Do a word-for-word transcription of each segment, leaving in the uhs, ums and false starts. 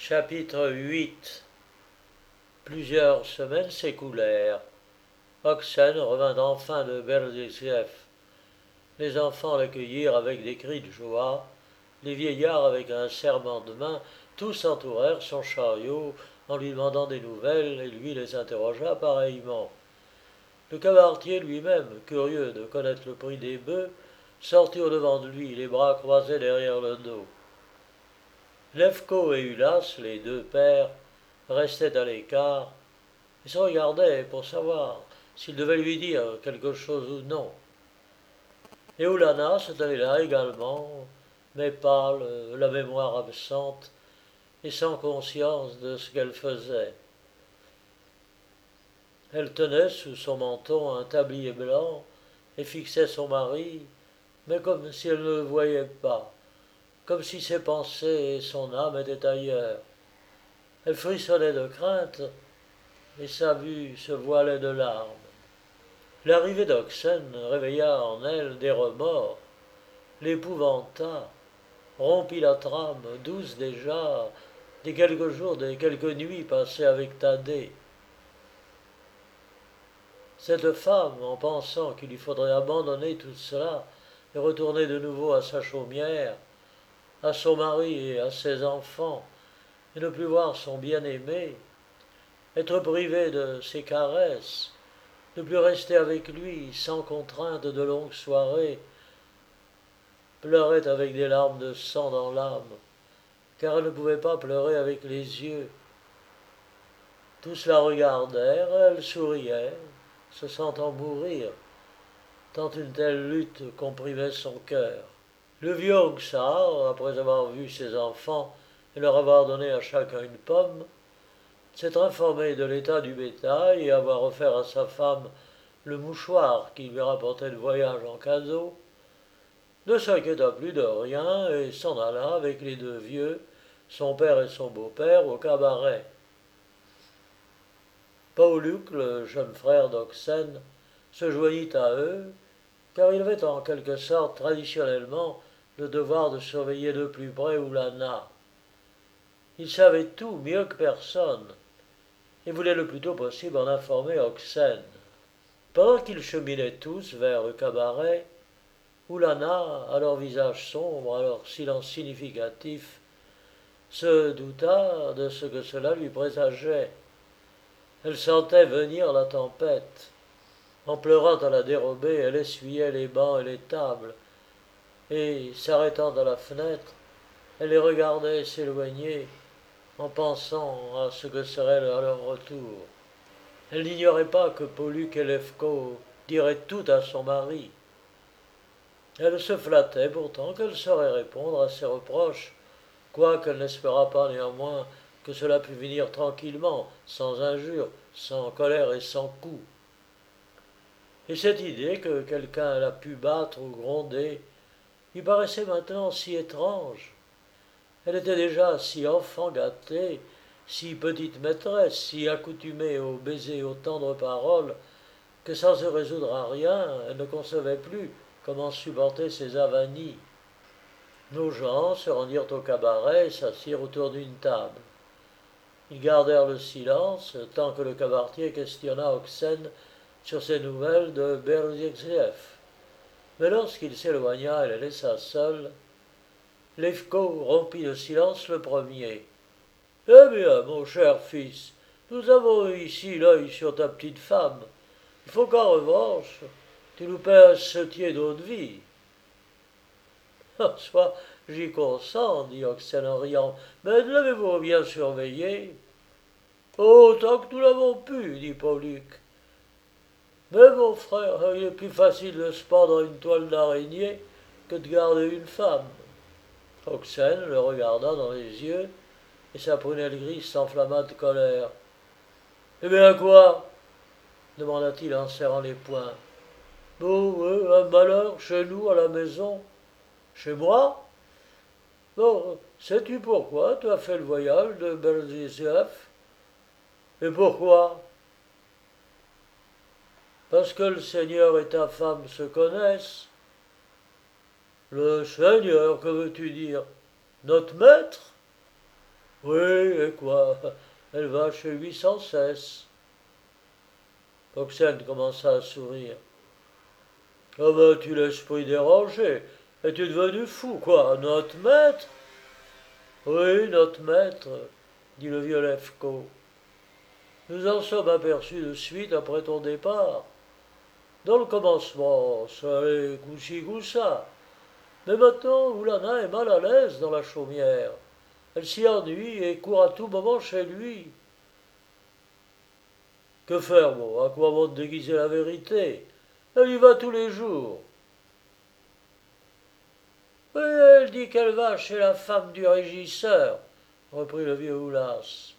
Chapitre huit. Plusieurs semaines s'écoulèrent. Oxen revint enfin de Berdichev. Les enfants l'accueillirent avec des cris de joie. Les vieillards, avec un serrement de main, tous entourèrent son chariot en lui demandant des nouvelles, et lui les interrogea pareillement. Le cabaretier lui-même, curieux de connaître le prix des bœufs, sortit au-devant de lui, les bras croisés derrière le dos. Levko et Ulas, les deux pères, restaient à l'écart et se regardaient pour savoir s'ils devaient lui dire quelque chose ou non. Et Oulana se tenait là également, mais pâle, la mémoire absente et sans conscience de ce qu'elle faisait. Elle tenait sous son menton un tablier blanc et fixait son mari, mais comme si elle ne le voyait pas, comme si ses pensées et son âme étaient ailleurs. Elle frissonnait de crainte, et sa vue se voilait de larmes. L'arrivée d'Oxen réveilla en elle des remords, l'épouvanta, rompit la trame, douce déjà, des quelques jours, des quelques nuits passées avec Thaddée. Cette femme, en pensant qu'il lui faudrait abandonner tout cela et retourner de nouveau à sa chaumière, à son mari et à ses enfants, et ne plus voir son bien-aimé, être privée de ses caresses, ne plus rester avec lui sans contrainte de longues soirées, pleurait avec des larmes de sang dans l'âme, car elle ne pouvait pas pleurer avec les yeux. Tous la regardèrent, elle souriait, se sentant mourir, tant une telle lutte comprimait son cœur. Le vieux Oxar, après avoir vu ses enfants et leur avoir donné à chacun une pomme, s'être informé de l'état du bétail et avoir offert à sa femme le mouchoir qui lui rapportait le voyage en cadeau, ne s'inquiéta plus de rien et s'en alla avec les deux vieux, son père et son beau-père, au cabaret. Pauluc, le jeune frère d'Oxen, se joignit à eux, car il avait en quelque sorte traditionnellement le devoir de surveiller de plus près Oulana. Il savait tout mieux que personne, et voulait le plus tôt possible en informer Oxen. Pendant qu'ils cheminaient tous vers le cabaret, Oulana, à leur visage sombre, à leur silence significatif, se douta de ce que cela lui présageait. Elle sentait venir la tempête. En pleurant à la dérobée, elle essuyait les bancs et les tables, et, s'arrêtant à la fenêtre, elle les regardait s'éloigner en pensant à ce que serait à leur retour. Elle n'ignorait pas que Pauluc et Levko diraient tout à son mari. Elle se flattait pourtant qu'elle saurait répondre à ses reproches, quoiqu'elle n'espérât pas néanmoins que cela pût venir tranquillement, sans injure, sans colère et sans coups. Et cette idée que quelqu'un la pût battre ou gronder lui paraissait maintenant si étrange. Elle était déjà si enfant gâtée, si petite maîtresse, si accoutumée aux baisers et aux tendres paroles, que sans se résoudre à rien, elle ne concevait plus comment supporter ses avanies. Nos gens se rendirent au cabaret et s'assirent autour d'une table. Ils gardèrent le silence tant que le cabaretier questionna Oxen sur ses nouvelles de Berdichev. Mais lorsqu'il s'éloigna et les laissa seuls, Levko rompit le silence le premier. « Eh bien, mon cher fils, nous avons ici l'œil sur ta petite femme. Il faut qu'en revanche, tu nous paies un septier d'eau de vie. » « Soit, j'y consens, dit Oxen en riant, mais l'avez-vous bien surveillé ? » « Oh, autant que nous l'avons pu, dit Pauluc. Mais mon frère, il est plus facile de se pendre une toile d'araignée que de garder une femme. Oxen le regarda dans les yeux, et sa prunelle grise s'enflamma de colère. « Eh bien quoi ?» demanda-t-il en serrant les poings. « Oh, oui, un malheur chez nous, à la maison. »« Chez moi ? Bon, sais-tu pourquoi tu as fait le voyage de Berdichev ? » ?»« Et pourquoi ? » ?»« Parce que le Seigneur et ta femme se connaissent. »« Le Seigneur, que veux-tu dire ? Notre maître ? Oui, et quoi? Elle va chez lui sans cesse. Oxen commença à sourire. Ah ben, tu l'esprit dérangé. Es-tu devenu fou, quoi? Notre maître? Oui, notre maître, dit le vieux Lefko. Nous en sommes aperçus de suite après ton départ. Dans le commencement, ça allait coup-ci, coup-ça. Mais maintenant, Oulana est mal à l'aise dans la chaumière. Elle s'y ennuie et court à tout moment chez lui. Que faire, bon? À quoi bon déguiser la vérité? Elle y va tous les jours. Oui, elle dit qu'elle va chez la femme du régisseur, reprit le vieux Oulas.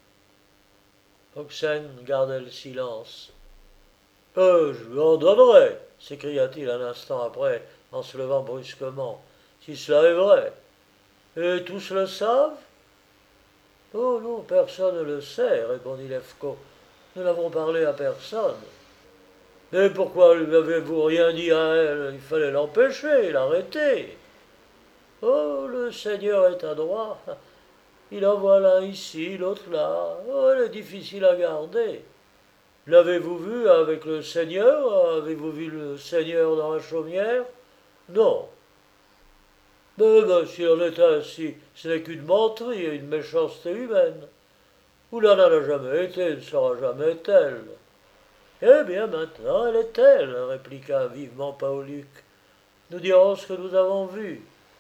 Oxen gardait le silence. Euh, je lui en donnerai, s'écria-t-il un instant après, en se levant brusquement, si cela est vrai. Et tous le savent? Oh non, personne ne le sait, répondit Lefko. Nous n'avons parlé à personne. Mais pourquoi lui avez-vous rien dit à elle? Il fallait l'empêcher, l'arrêter. Oh, le Seigneur est adroit. Il envoie l'un ici, l'autre là. Oh, elle est difficile à garder. L'avez-vous vu avec le Seigneur? Avez-vous vu le Seigneur dans la chaumière? Non. Mais ben, si on est ainsi, ce n'est qu'une menterie et une méchanceté humaine. Oulana n'a jamais été, ne sera jamais telle. Eh bien, maintenant, elle est telle, répliqua vivement Pauluc. Nous dirons ce que nous avons vu.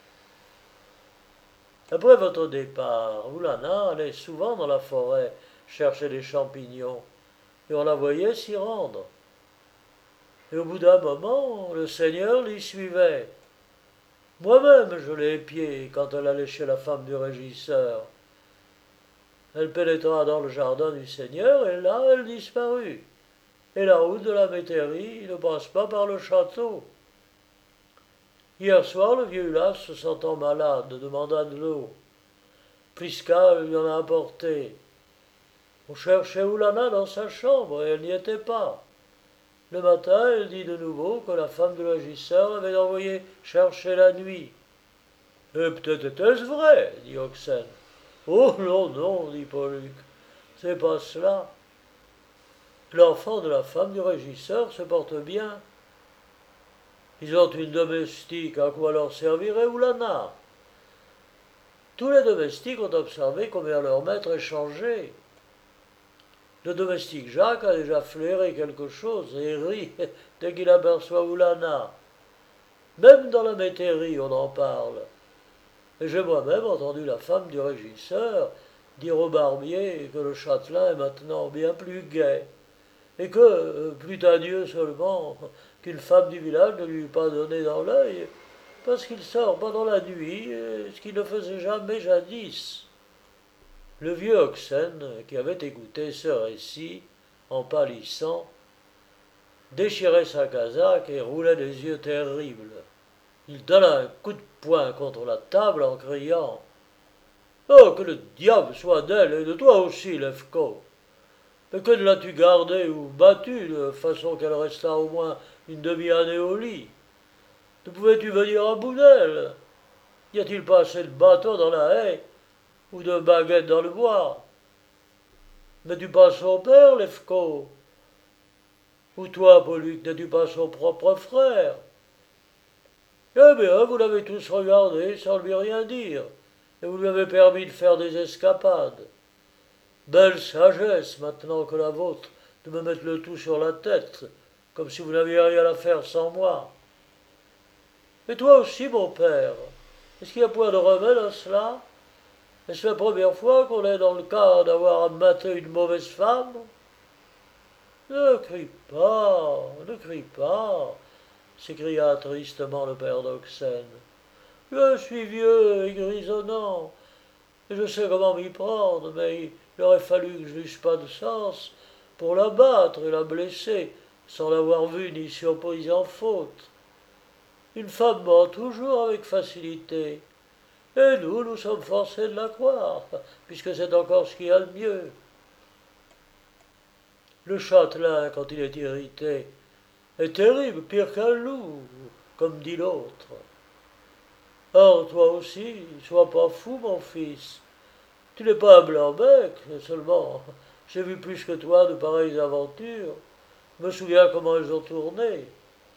Après votre départ, Oulana allait souvent dans la forêt chercher des champignons, et on la voyait s'y rendre. Et au bout d'un moment, le Seigneur l'y suivait. Moi-même, je l'ai épiée quand elle allait chez la femme du régisseur. Elle pénétra dans le jardin du Seigneur, et là, elle disparut. Et la route de la métairie ne passe pas par le château. Hier soir, le vieux Ulas, se sentant malade, demanda de l'eau. Pliska lui en a apporté. On cherchait Oulana dans sa chambre, et elle n'y était pas. Le matin, elle dit de nouveau que la femme du régisseur l'avait envoyé chercher la nuit. Et peut-être était-ce vrai, dit Oxen. Oh non, non, dit Pauluc, c'est pas cela. L'enfant de la femme du régisseur se porte bien. Ils ont une domestique, à quoi leur servirait Oulana? Tous les domestiques ont observé combien leur maître est changé. Le domestique Jacques a déjà flairé quelque chose et rit dès qu'il aperçoit Oulana. Même dans la métairie, on en parle. Et j'ai moi-même entendu la femme du régisseur dire au barbier que le châtelain est maintenant bien plus gai, et que, euh, plût à Dieu seulement qu'une femme du village ne lui eût pas donné dans l'œil, parce qu'il sort pendant la nuit, ce qu'il ne faisait jamais jadis. Le vieux Oxen, qui avait écouté ce récit, en pâlissant, déchirait sa casaque et roulait des yeux terribles. Il donna un coup de poing contre la table en criant « Oh, que le diable soit d'elle et de toi aussi, Lefko! Mais que ne l'as-tu gardée ou battue de façon qu'elle restât au moins une demi-année au lit? Ne pouvais-tu venir à bout d'elle? Y a-t-il pas assez de bâtons dans la haie ou de baguettes dans le bois? N'es-tu pas son père, Lefko? Ou toi, Pauluc, n'es-tu pas son propre frère? Eh bien, vous l'avez tous regardé sans lui rien dire, et vous lui avez permis de faire des escapades. Belle sagesse, maintenant que la vôtre, de me mettre le tout sur la tête, comme si vous n'aviez rien à faire sans moi. Et toi aussi, mon père, est-ce qu'il y a point de remède à cela? Est-ce la première fois qu'on est dans le cas d'avoir à mater une mauvaise femme? Ne crie pas, ne crie pas, s'écria tristement le père d'Oxen. Je suis vieux et grisonnant, et je sais comment m'y prendre, mais il aurait fallu que je n'eusse pas de sens pour la battre et la blesser, sans l'avoir vue ni surprise en faute. Une femme ment toujours avec facilité, et nous, nous sommes forcés de la croire, puisque c'est encore ce qu'il y a de mieux. Le châtelain, quand il est irrité, est terrible, pire qu'un loup, comme dit l'autre. Or, toi aussi, sois pas fou, mon fils. Tu n'es pas un blanc-bec, seulement j'ai vu plus que toi de pareilles aventures. Je me souviens comment elles ont tourné.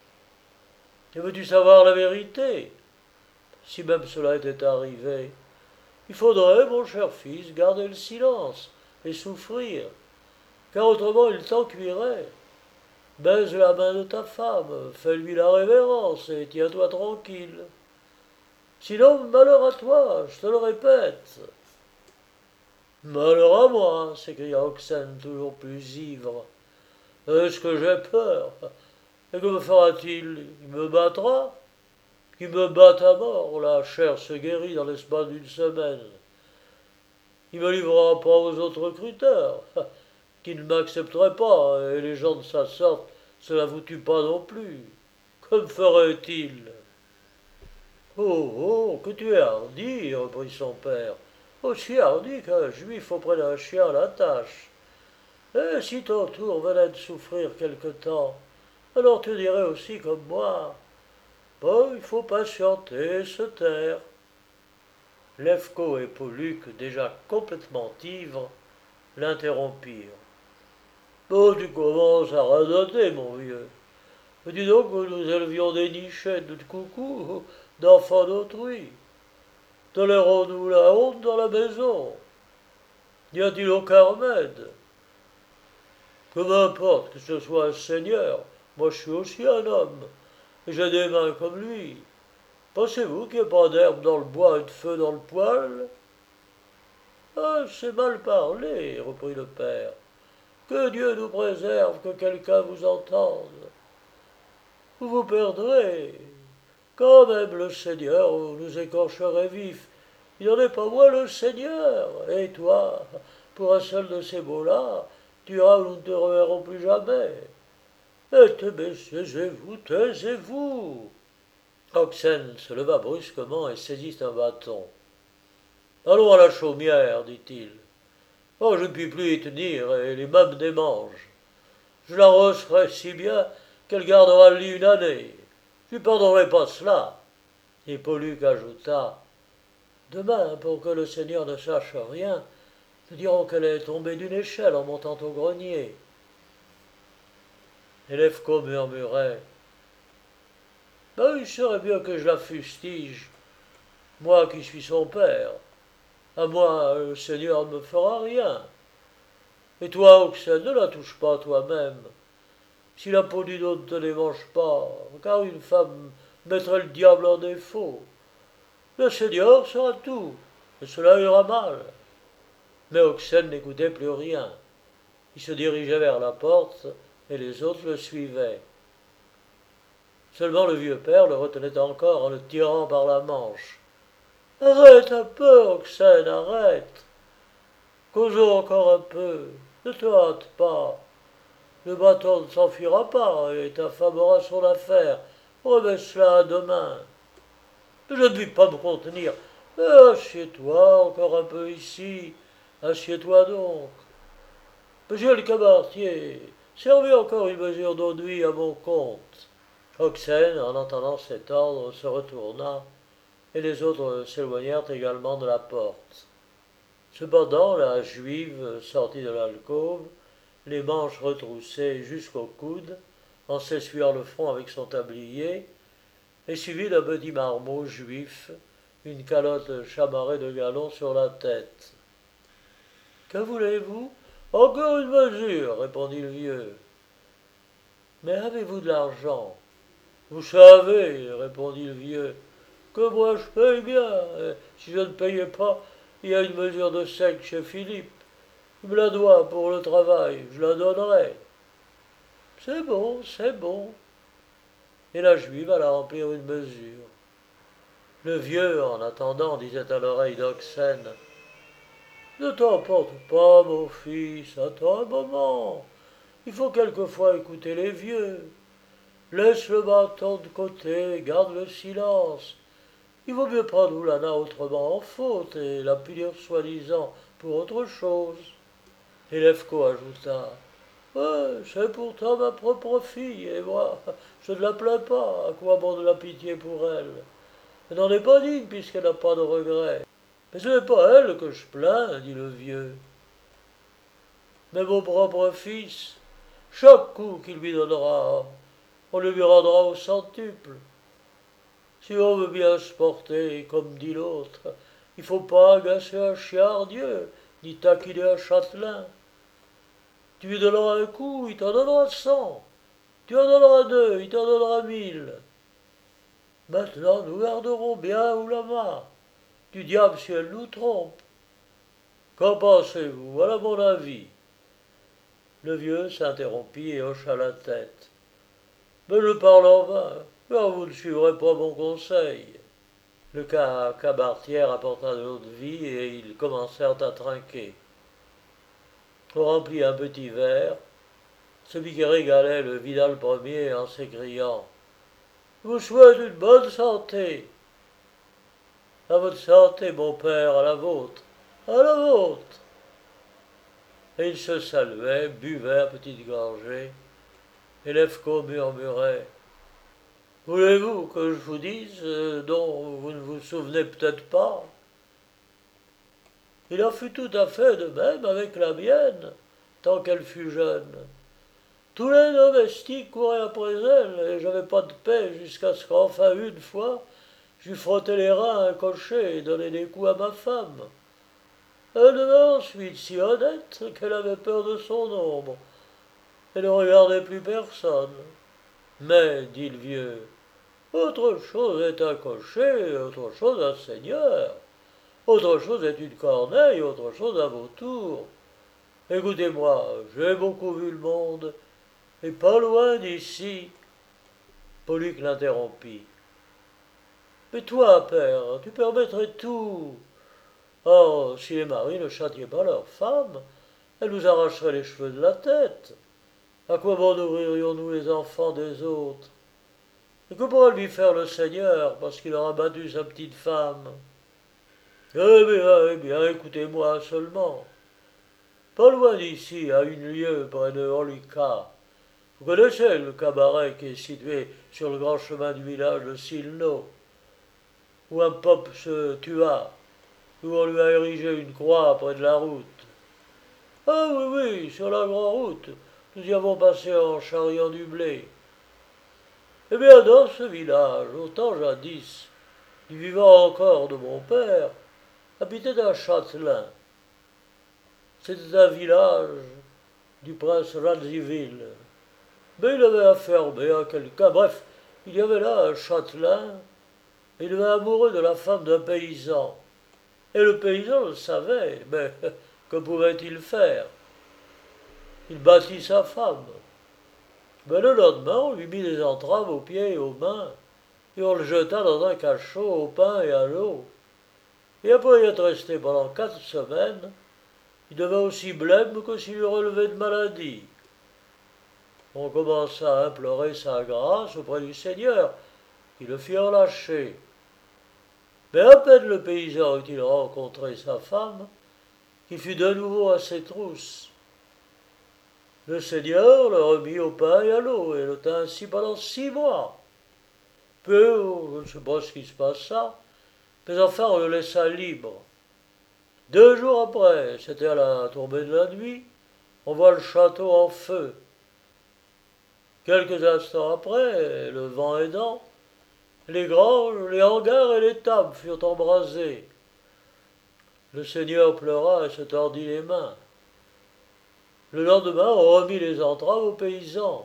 Et veux-tu savoir la vérité? Si même cela était arrivé, il faudrait, mon cher fils, garder le silence et souffrir, car autrement il t'en cuirait. Baise la main de ta femme, fais-lui la révérence et tiens-toi tranquille. Sinon, malheur à toi, je te le répète. Malheur à moi, s'écria Oxen, toujours plus ivre. Est-ce que j'ai peur? Et que me fera-t-il? Il me battra? Qu'il me batte à mort, la chair se guérit dans l'espace d'une semaine. Il me livrera pas aux autres recruteurs, qui ne m'accepteraient pas, et les gens de sa sorte, cela vous tue pas non plus. Que me ferait-il? Oh, oh, que tu es hardi, reprit son père. Aussi hardi qu'un juif auprès d'un chien à la tâche. Et si ton tour venait de souffrir quelque temps, alors tu dirais aussi comme moi. Bon, il faut patienter, se taire. Lefko et Pollux, déjà complètement ivres, l'interrompirent. Bon, tu commences à radoter, mon vieux. Dis donc que nous élevions des nichettes de coucou, d'enfants d'autrui. Tolérons-nous la honte dans la maison? N'y a-t-il aucun remède? Que m'importe que ce soit un seigneur, moi je suis aussi un homme, et j'ai des mains comme lui. Pensez-vous qu'il n'y ait pas d'herbe dans le bois et de feu dans le poêle? Ah, c'est mal parlé, reprit le père. Que Dieu nous préserve que quelqu'un vous entende. Vous vous perdrez. Quand même le Seigneur nous écorcherait vifs. Il n'en est pas moins le Seigneur. Et toi, pour un seul de ces mots-là, tu diras où nous ne te reverrons plus jamais. Et taisez-vous, taisez-vous. Oxen se leva brusquement et saisit un bâton. Allons à la chaumière, dit-il. Oh, je ne puis plus y tenir, et les mêmes des manges. Je la rosserai si bien qu'elle gardera le lit une année. Je ne pardonnerai pas cela. Et Pollux ajouta, demain, pour que le Seigneur ne sache rien, nous dirons qu'elle est tombée d'une échelle en montant au grenier. Et Lefko murmurait, ben, il serait bien que je la fustige, moi qui suis son père. À moi, le Seigneur ne me fera rien. Et toi, Oxen, ne la touche pas toi-même. Si la peau d'une autre ne les mange pas, car une femme mettrait le diable en défaut. Le Seigneur sera tout, et cela ira mal. Mais Oxen n'écoutait plus rien. Il se dirigeait vers la porte, et les autres le suivaient. Seulement le vieux père le retenait encore en le tirant par la manche. « Arrête un peu, Oxen, arrête. Causons encore un peu. Ne te hâte pas. Le bâton ne s'enfuira pas, et ta femme aura son affaire. Remets cela à demain. Je ne puis pas me contenir. Assieds-toi encore un peu ici. Assieds-toi donc. Monsieur le cabaretier, servez encore une mesure d'eau-de-vie à mon compte. » Oxen, en entendant cet ordre, se retourna, et les autres s'éloignèrent également de la porte. Cependant, la juive sortit de l'alcôve, les manches retroussées jusqu'au coude, en s'essuyant le front avec son tablier, et suivit d'un petit marmot juif, une calotte chamarrée de galons sur la tête. « Que voulez-vous? Encore une mesure, répondit le vieux. Mais avez-vous de l'argent? Vous savez, répondit le vieux, que moi je paye bien. Et si je ne payais pas, il y a une mesure de sec chez Philippe. Il me la doit pour le travail, je la donnerai. C'est bon, c'est bon. Et la juive alla remplir une mesure. Le vieux, en attendant, disait à l'oreille d'Oxen, ne t'emporte pas, mon fils, attends un moment. Il faut quelquefois écouter les vieux. Laisse le bâton de côté, garde le silence. Il vaut mieux prendre Oulana autrement en faute et la punir soi-disant pour autre chose. Et Lefko ajouta, ouais, c'est pourtant ma propre fille, et moi, je ne la plains pas, à quoi bon de la pitié pour elle? Elle n'en est pas digne puisqu'elle n'a pas de regrets. Mais ce n'est pas elle que je plains, dit le vieux, mais mon propre fils. Chaque coup qu'il lui donnera, on le lui rendra au centuple. Si on veut bien se porter, comme dit l'autre, il faut pas agacer un chien Dieu, ni taquiner un châtelain. Tu lui donneras un coup, il t'en donnera cent. Tu en donneras deux, il t'en donnera mille. Maintenant, nous garderons bien Oulama. Du diable si elle nous trompe. Qu'en pensez-vous? Voilà mon avis. Le vieux s'interrompit et hocha la tête. Mais je parle en vain, car vous ne suivrez pas mon conseil. Le cabaretier apporta de l'eau de vie et ils commencèrent à trinquer. On remplit un petit verre. Celui qui régalait le vida le premier en s'écriant « Je vous souhaite une bonne santé !»« À votre santé, mon père, à la vôtre, à la vôtre !» Et ils se saluaient, buvaient à petites gorgées, et Lefko murmurait « Voulez-vous que je vous dise euh, dont vous ne vous souvenez peut-être pas ?» Il en fut tout à fait de même avec la mienne, tant qu'elle fut jeune. Tous les domestiques couraient après elle, et j'avais pas de paix jusqu'à ce qu'enfin une fois, j'eus frotté les reins à un cocher et donné des coups à ma femme. Elle devint ensuite si honnête qu'elle avait peur de son ombre. Elle ne regardait plus personne. Mais, dit le vieux, autre chose est un cocher, autre chose un seigneur. Autre chose est une corneille, autre chose un vautour. Écoutez-moi, j'ai beaucoup vu le monde, et pas loin d'ici. Polyque l'interrompit. Mais toi, père, tu permettrais tout. Oh, si les maris ne châtiaient pas leurs femmes, elles nous arracheraient les cheveux de la tête. À quoi bon nourririons-nous les enfants des autres? Et que pourra lui faire le Seigneur parce qu'il aura battu sa petite femme? Eh bien, eh bien, écoutez-moi seulement. Pas loin d'ici, à une lieue près de Holika, vous connaissez le cabaret qui est situé sur le grand chemin du village de Silno, où un pope se tua, où on lui a érigé une croix près de la route. Ah oui, oui, sur la grande route, nous y avons passé en charriant du blé. Eh bien, dans ce village, au temps jadis, du vivant encore de mon père, habitait un châtelain. C'était un village du prince Radziwill. Mais il avait affairé à quelqu'un. Bref, il y avait là un châtelain, et il devait amoureux de la femme d'un paysan. Et le paysan le savait, mais que pouvait-il faire? Il battit sa femme. Mais le lendemain, on lui mit des entraves aux pieds et aux mains, et on le jeta dans un cachot au pain et à l'eau. Et après y être resté pendant quatre semaines, il devint aussi blême que s'il eût relevé de maladie. On commença à implorer sa grâce auprès du Seigneur, qui le fit relâcher. Mais à peine le paysan eut-il rencontré sa femme, qu'il fut de nouveau à ses trousses. Le Seigneur le remit au pain et à l'eau, et le tint ainsi pendant six mois. Puis, je ne sais pas ce qui se passa, mais enfin on le laissa libre. Deux jours après, c'était à la tombée de la nuit, on voit le château en feu. Quelques instants après, le vent aidant, les granges, les hangars et les tables furent embrasés. Le Seigneur pleura et se tordit les mains. Le lendemain, on remit les entraves aux paysans.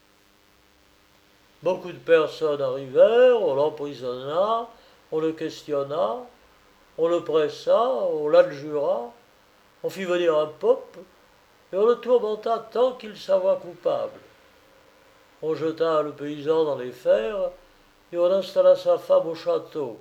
Beaucoup de personnes arrivèrent, on l'emprisonna, on le questionna, on le pressa, on l'adjura, on fit venir un pope, et on le tourmenta tant qu'il s'avoua coupable. On jeta le paysan dans les fers, et on installa sa femme au château.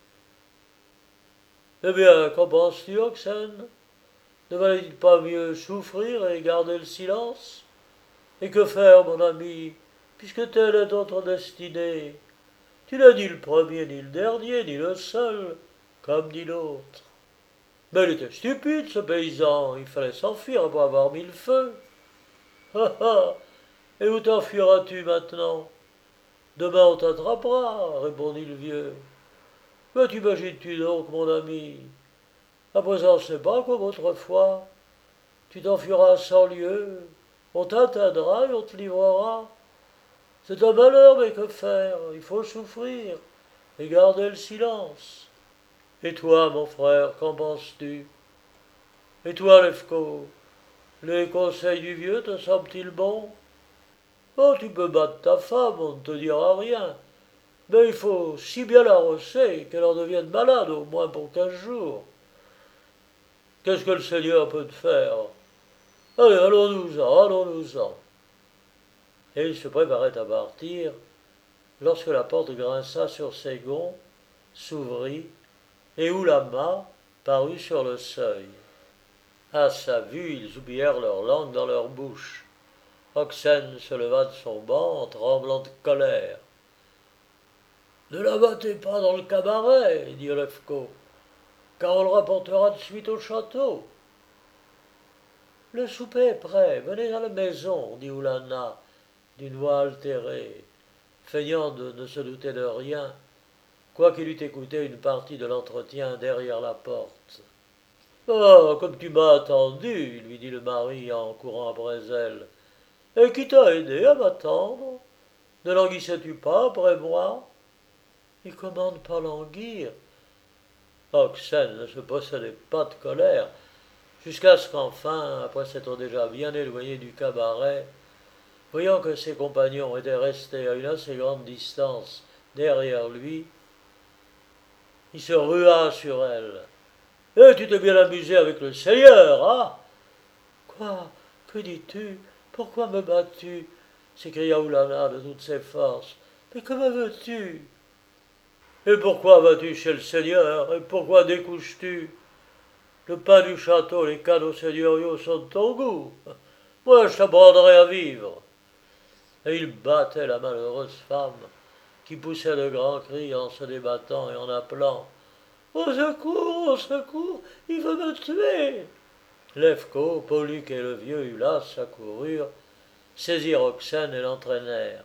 Eh bien, qu'en penses-tu, Oxen? Ne valait-il pas mieux souffrir et garder le silence? Et que faire, mon ami, puisque telle est notre destinée? Tu n'es ni le premier, ni le dernier, ni le seul, comme dit l'autre. Mais il était stupide, ce paysan, il fallait s'enfuir après avoir mis le feu. Ah ah! Et où t'enfuiras-tu maintenant? Demain on t'attrapera, répondit le vieux. Mais t'imagines-tu donc, mon ami, À présent, c'est pas comme autrefois. Tu t'enfuiras à cent lieues, on t'atteindra et on te livrera. C'est un malheur, mais que faire? Il faut souffrir et garder le silence. Et toi, mon frère, qu'en penses-tu? Et toi, Lefko, les conseils du vieux te semblent-ils bons? Oh, tu peux battre ta femme, on ne te dira rien. Mais il faut si bien la rosser qu'elle en devienne malade au moins pour quinze jours. Qu'est-ce que le Seigneur peut te faire? Allez, allons-nous-en, allons-nous-en. Et il se préparait à partir, lorsque la porte grinça sur ses gonds, s'ouvrit, et Oulama parut sur le seuil. À sa vue, ils oublièrent leur langue dans leur bouche. Oxen se leva de son banc en tremblant de colère. Ne la battez pas dans le cabaret, dit Lefko, car on le rapportera de suite au château. Le souper est prêt, venez à la maison, dit Oulana, d'une voix altérée, feignant de ne se douter de rien, quoiqu'il eût écouté une partie de l'entretien derrière la porte. Ah, comme tu m'as attendu, lui dit le mari en courant après elle. Et qui t'a aidé à m'attendre? Ne languissais-tu pas après moi? Et comment ne pas languir? Oxen ne se possédait pas de colère, jusqu'à ce qu'enfin, après s'être déjà bien éloigné du cabaret, voyant que ses compagnons étaient restés à une assez grande distance derrière lui, il se rua sur elle. « Eh, tu t'es bien amusé avec le Seigneur, hein? »« Quoi? Que dis-tu? Pourquoi me bats-tu » s'écria Oulana de toutes ses forces. « Mais que me veux-tu » ? « Et pourquoi vas-tu chez le Seigneur? Et pourquoi découches-tu? Le pain du château, les canaux seigneuriaux sont de ton goût. Moi, je t'apprendrai à vivre. » Et il battait la malheureuse femme, qui poussait de grands cris en se débattant et en appelant. « Au secours, au secours, il veut me tuer !» Lefko, Pollux et le vieux Ulas accoururent, saisirent Oxen et l'entraînèrent.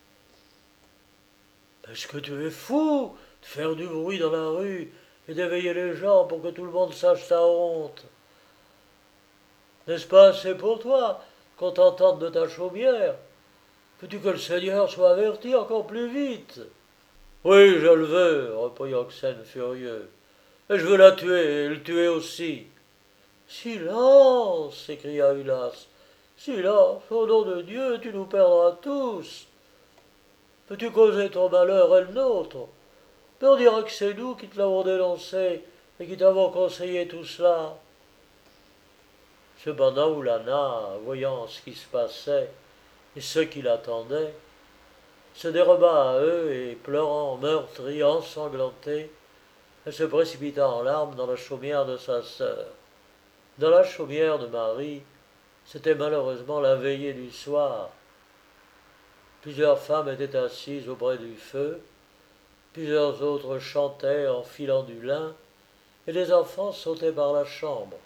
« Est-ce que tu es fou de faire du bruit dans la rue et d'éveiller les gens pour que tout le monde sache ta honte? N'est-ce pas assez pour toi qu'on t'entende de ta chaumière? Veux-tu que le Seigneur soit averti encore plus vite? » « Oui, je le veux, reprit Oxen furieux. Et je veux la tuer, et le tuer aussi. »« Silence, s'écria Ulas. Silence, au nom de Dieu, tu nous perdras tous. Peux-tu causer ton malheur et le nôtre? Mais on dira que c'est nous qui te l'avons dénoncé et qui t'avons conseillé tout cela. » Cependant, Oulana, voyant ce qui se passait et ceux qui l'attendaient, se déroba à eux et, pleurant, meurtrie, ensanglantée, elle se précipita en larmes dans la chaumière de sa sœur. Dans la chaumière de Marie, c'était malheureusement la veillée du soir. Plusieurs femmes étaient assises auprès du feu, plusieurs autres chantaient en filant du lin, et les enfants sautaient par la chambre.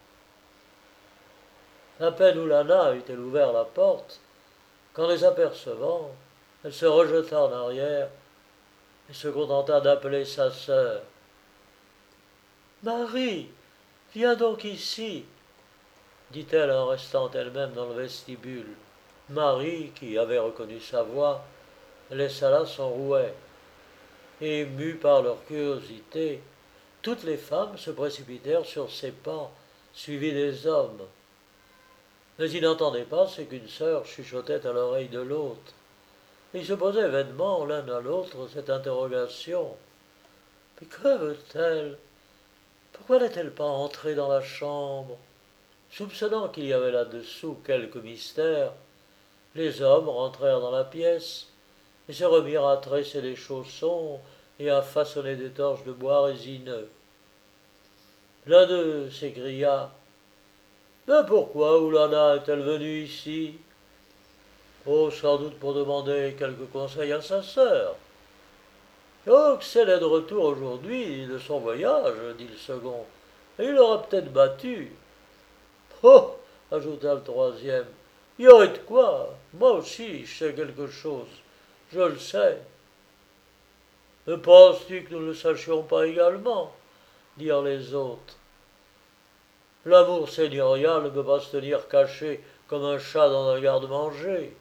À peine Oulana eut-elle ouvert la porte, qu'en les apercevant, elle se rejeta en arrière et se contenta d'appeler sa sœur. « Marie, viens donc ici, dit-elle en restant elle-même dans le vestibule. Marie, qui avait reconnu sa voix, laissa là son rouet. Et, émues par leur curiosité, toutes les femmes se précipitèrent sur ses pas, suivies des hommes. Mais ils n'entendaient pas ce qu'une sœur chuchotait à l'oreille de l'autre. Ils se posaient vainement l'un à l'autre cette interrogation. Mais que veut-elle? Pourquoi n'est-elle pas entrée dans la chambre? Soupçonnant qu'il y avait là-dessous quelque mystère, les hommes rentrèrent dans la pièce et se remirent à tresser des chaussons et à façonner des torches de bois résineux. L'un d'eux s'écria « Mais pourquoi Oulana est-elle venue ici ?» Oh, sans doute pour demander quelque conseil à sa sœur. « Oh, que c'est de retour aujourd'hui de son voyage, » dit le second, « et il l'aura peut-être battu. »« Oh !» ajouta le troisième, « il y aurait de quoi. Moi aussi, je sais quelque chose. Je le sais. »« Mais penses-tu que nous ne le sachions pas également ?» dirent les autres. L'amour seigneurial ne peut pas se tenir caché comme un chat dans un garde-manger.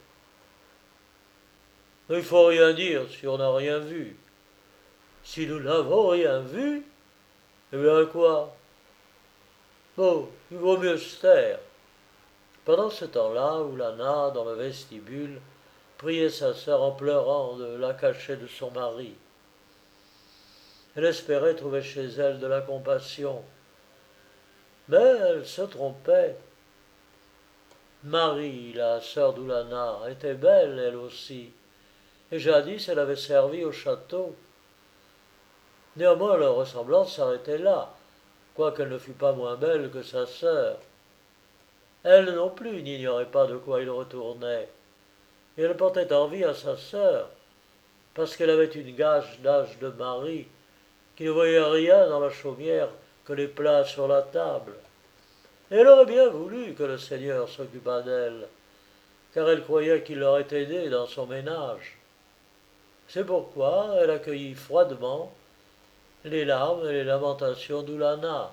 Il ne faut rien dire si on n'a rien vu. Si nous n'avons rien vu, eh bien quoi? Bon, il vaut mieux se taire. Pendant ce temps-là, Oulana, dans le vestibule, priait sa sœur en pleurant de la cacher de son mari. Elle espérait trouver chez elle de la compassion. Mais elle se trompait. Marie, la sœur d'Oulana, était belle, elle aussi, et jadis elle avait servi au château. Néanmoins, leur ressemblance s'arrêtait là, quoiqu'elle ne fût pas moins belle que sa sœur. Elle non plus n'ignorait pas de quoi il retournait, et elle portait envie à sa sœur, parce qu'elle avait une gage d'âge de mari, qui ne voyait rien dans la chaumière que les plats sur la table. Et elle aurait bien voulu que le Seigneur s'occupât d'elle, car elle croyait qu'il l'aurait aidée dans son ménage. C'est pourquoi elle accueillit froidement les larmes et les lamentations d'Oulana.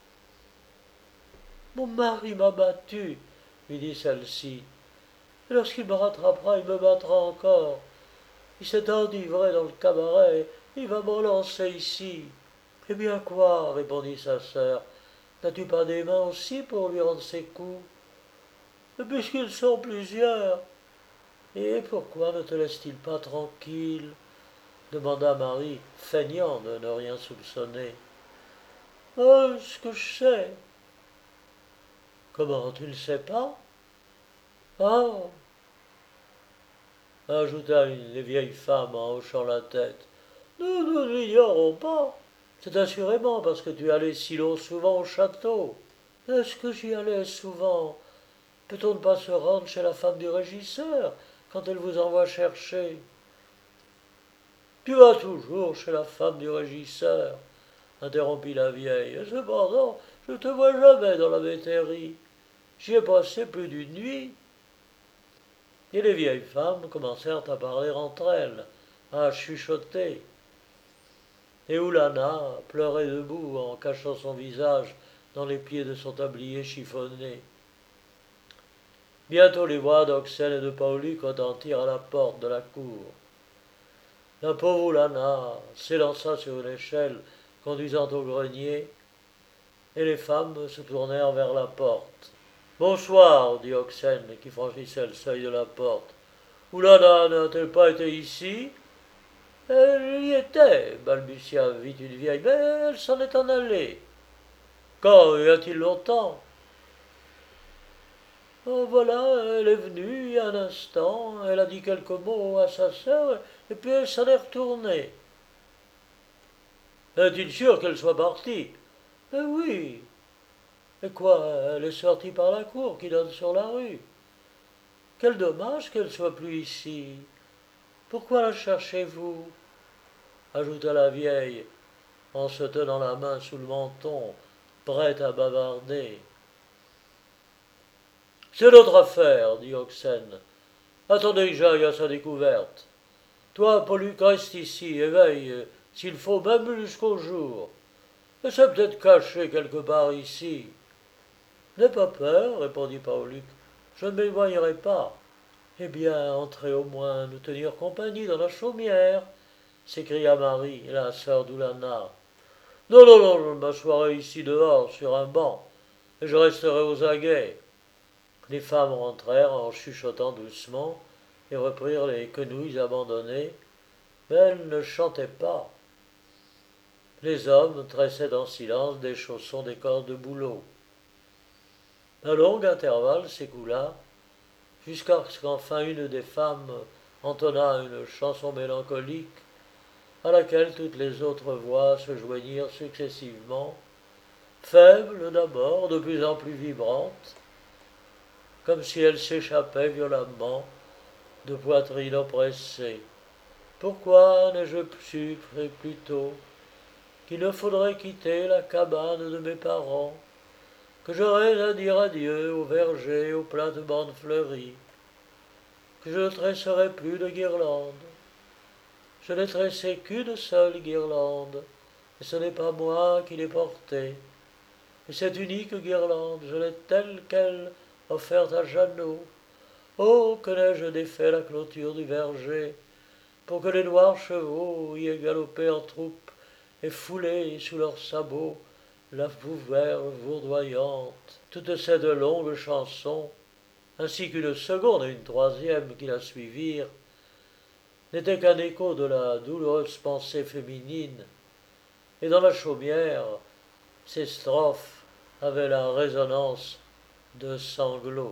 Mon mari m'a battu, lui dit celle-ci, et lorsqu'il me rattrapera, il me battra encore. Il s'est enivré dans le cabaret, il va me relancer ici. Eh bien quoi, répondit sa sœur, n'as-tu pas des mains aussi pour lui rendre ses coups? Mais puisqu'ils sont plusieurs, et pourquoi ne te laisse-t-il pas tranquille? Demanda Marie, feignant de ne rien soupçonner. Oh, ce que je sais. Comment, tu ne sais pas? Ah, ajouta une des vieilles femmes en hochant la tête. Nous, nous ne l'ignorons pas. C'est assurément parce que tu allais si long souvent au château. Est-ce que j'y allais souvent? Peut-on ne pas se rendre chez la femme du régisseur quand elle vous envoie chercher? Tu vas toujours chez la femme du régisseur, interrompit la vieille. Et cependant, je ne te vois jamais dans la métairie. J'y ai passé plus d'une nuit. Et les vieilles femmes commencèrent à parler entre elles, à chuchoter. Et Oulana pleurait debout en cachant son visage dans les plis de son tablier chiffonné. Bientôt les voix d'Oxen et de Pauluc retentirent à la porte de la cour. La pauvre Oulana s'élança sur une échelle conduisant au grenier, et les femmes se tournèrent vers la porte. Bonsoir, dit Oxen, qui franchissait le seuil de la porte. Oulana n'a-t-elle pas été ici? Elle y était, balbutia vite une vieille, mais elle s'en est en allée. Quand y a-t-il longtemps? Oh, voilà, elle est venue il y a un instant, elle a dit quelques mots à sa sœur, et puis elle s'en est retournée. Est-il sûr qu'elle soit partie? Eh oui. Et quoi, elle est sortie par la cour qui donne sur la rue. Quel dommage qu'elle soit plus ici. Pourquoi la cherchez-vous? Ajouta la vieille, en se tenant la main sous le menton, prête à bavarder. C'est notre affaire, dit Oxen. Attendez que j'aille à sa découverte. Toi, Pauluc, reste ici et veille, s'il faut, même jusqu'au jour. Et c'est peut-être caché quelque part ici. N'aie pas peur, répondit Pauluc. Je ne m'éloignerai pas. Eh bien, entrez au moins nous tenir compagnie dans la chaumière, s'écria Marie, la sœur d'Oulana. Non, non, non, je m'assoirai ici dehors, sur un banc, et je resterai aux aguets. Les femmes rentrèrent en chuchotant doucement et reprirent les quenouilles abandonnées, mais elles ne chantaient pas. Les hommes tressaient en silence des chaussons des corps de bouleau. Un long intervalle s'écoula, jusqu'à ce qu'enfin une des femmes entonna une chanson mélancolique, à laquelle toutes les autres voix se joignirent successivement, faibles d'abord, de plus en plus vibrantes, comme si elles s'échappaient violemment de poitrines oppressées. Pourquoi n'ai-je su plus tôt qu'il ne faudrait quitter la cabane de mes parents, que j'aurais à dire adieu aux vergers, aux plates-bandes fleuries, que je ne tresserai plus de guirlandes. Je n'ai tressé qu'une seule guirlande, et ce n'est pas moi qui l'ai portée. et cette unique guirlande, je l'ai telle qu'elle, offerte à Jeannot. Oh, que n'ai-je défait la clôture du verger, pour que les noirs chevaux y aient galopé en troupe, et foulé sous leurs sabots la fougère vourdoyante. Toute cette longue chanson, ainsi qu'une seconde et une troisième qui la suivirent, n'était qu'un écho de la douloureuse pensée féminine, et dans la chaumière, ces strophes avaient la résonance de sanglots.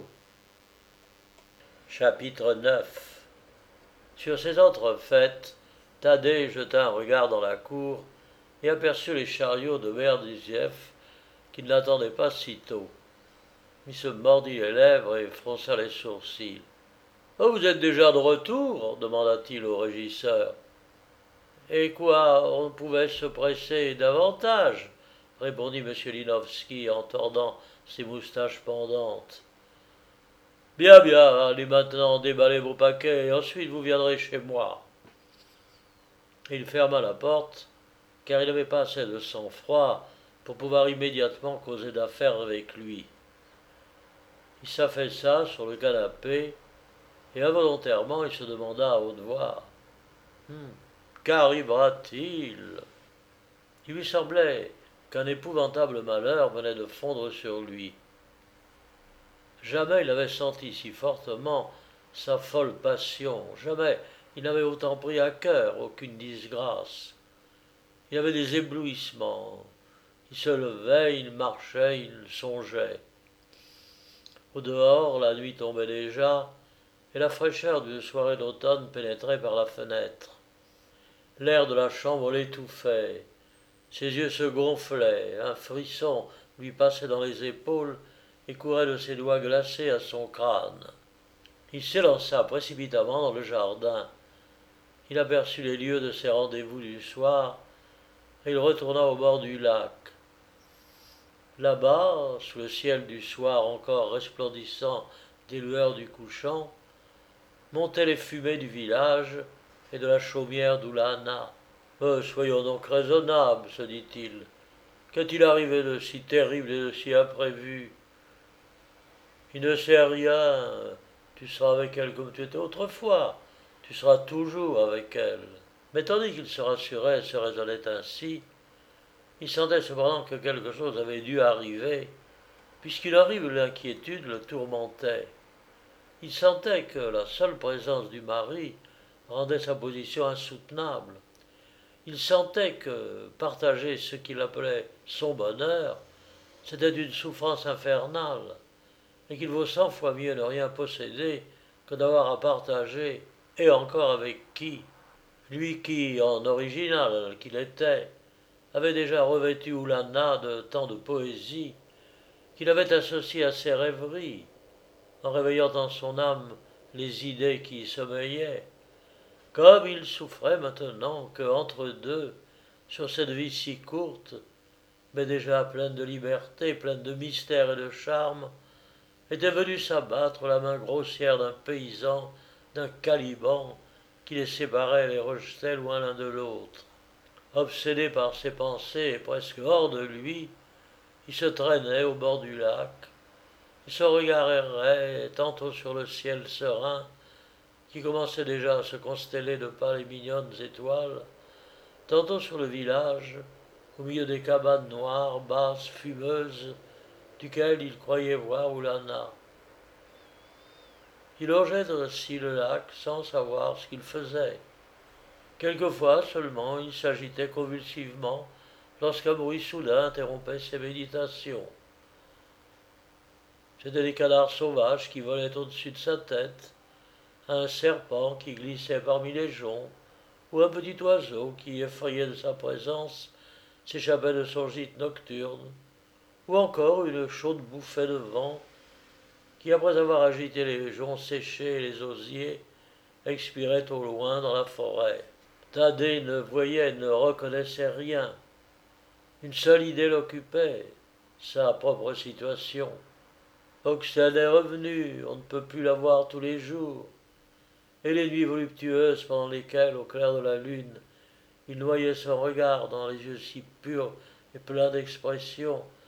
Chapitre neuf. Sur ces entrefaites, Thaddée jeta un regard dans la cour et aperçut les chariots de Berdyziev qui ne l'attendaient pas si tôt. Il se mordit les lèvres et fronça les sourcils. « Oh, vous êtes déjà de retour ?» demanda-t-il au régisseur. « Et quoi, on pouvait se presser davantage ?» répondit M. Linovski en tordant ses moustaches pendantes. « Bien, bien, allez maintenant déballer vos paquets et ensuite vous viendrez chez moi. » Il ferma la porte, car il n'avait pas assez de sang-froid pour pouvoir immédiatement causer d'affaires avec lui. Il s'affaissa sur le canapé, et involontairement il se demanda à haute voix hmm, « Qu'arrivera-t-il » Il lui semblait qu'un épouvantable malheur venait de fondre sur lui. Jamais il n'avait senti si fortement sa folle passion, jamais il n'avait autant pris à cœur aucune disgrâce. Il avait des éblouissements, il se levait, il marchait, il songeait. Au dehors, la nuit tombait déjà, et la fraîcheur d'une soirée d'automne pénétrait par la fenêtre. L'air de la chambre l'étouffait, ses yeux se gonflaient, un frisson lui passait dans les épaules et courait de ses doigts glacés à son crâne. Il s'élança précipitamment dans le jardin. Il aperçut les lieux de ses rendez-vous du soir, et il retourna au bord du lac. Là-bas, sous le ciel du soir encore resplendissant des lueurs du couchant, montaient les fumées du village et de la chaumière d'Oulana. Euh, soyons donc raisonnables, se dit-il. Qu'est-il arrivé de si terrible et de si imprévu? Il ne sait rien. Tu seras avec elle comme tu étais autrefois. Tu seras toujours avec elle. Mais tandis qu'il se rassurait et se raisonnait ainsi, il sentait cependant que quelque chose avait dû arriver, puisqu'il arrive où l'inquiétude le tourmentait. Il sentait que la seule présence du mari rendait sa position insoutenable. Il sentait que partager ce qu'il appelait son bonheur, c'était une souffrance infernale, et qu'il vaut cent fois mieux ne rien posséder que d'avoir à partager, et encore avec qui? Lui qui, en original qu'il était, avait déjà revêtu Oulana de tant de poésie, qu'il avait associé à ses rêveries, en réveillant en son âme les idées qui y sommeillaient. Comme il souffrait maintenant que, entre deux, sur cette vie si courte, mais déjà pleine de liberté, pleine de mystère et de charme, était venue s'abattre la main grossière d'un paysan, d'un caliban, qui les séparait et les rejetait loin l'un de l'autre. Obsédé par ses pensées et presque hors de lui, il se traînait au bord du lac, et son regard errait tantôt sur le ciel serein, qui commençait déjà à se consteller de pâles et mignonnes étoiles, tantôt sur le village, au milieu des cabanes noires, basses, fumeuses, duquel il croyait voir Oulana. Il longeait ainsi le lac sans savoir ce qu'il faisait. Quelquefois seulement il s'agitait convulsivement lorsqu'un bruit soudain interrompait ses méditations. C'étaient des canards sauvages qui volaient au-dessus de sa tête, un serpent qui glissait parmi les joncs, ou un petit oiseau qui, effrayé de sa présence, s'échappait de son gîte nocturne, ou encore une chaude bouffée de vent qui, après avoir agité les joncs séchés et les osiers, expirait au loin dans la forêt. Thaddée ne voyait, ne reconnaissait rien. Une seule idée l'occupait, sa propre situation. Oxène est revenu, on ne peut plus la voir tous les jours. Et les nuits voluptueuses pendant lesquelles, au clair de la lune, il noyait son regard dans les yeux si purs et pleins d'expression,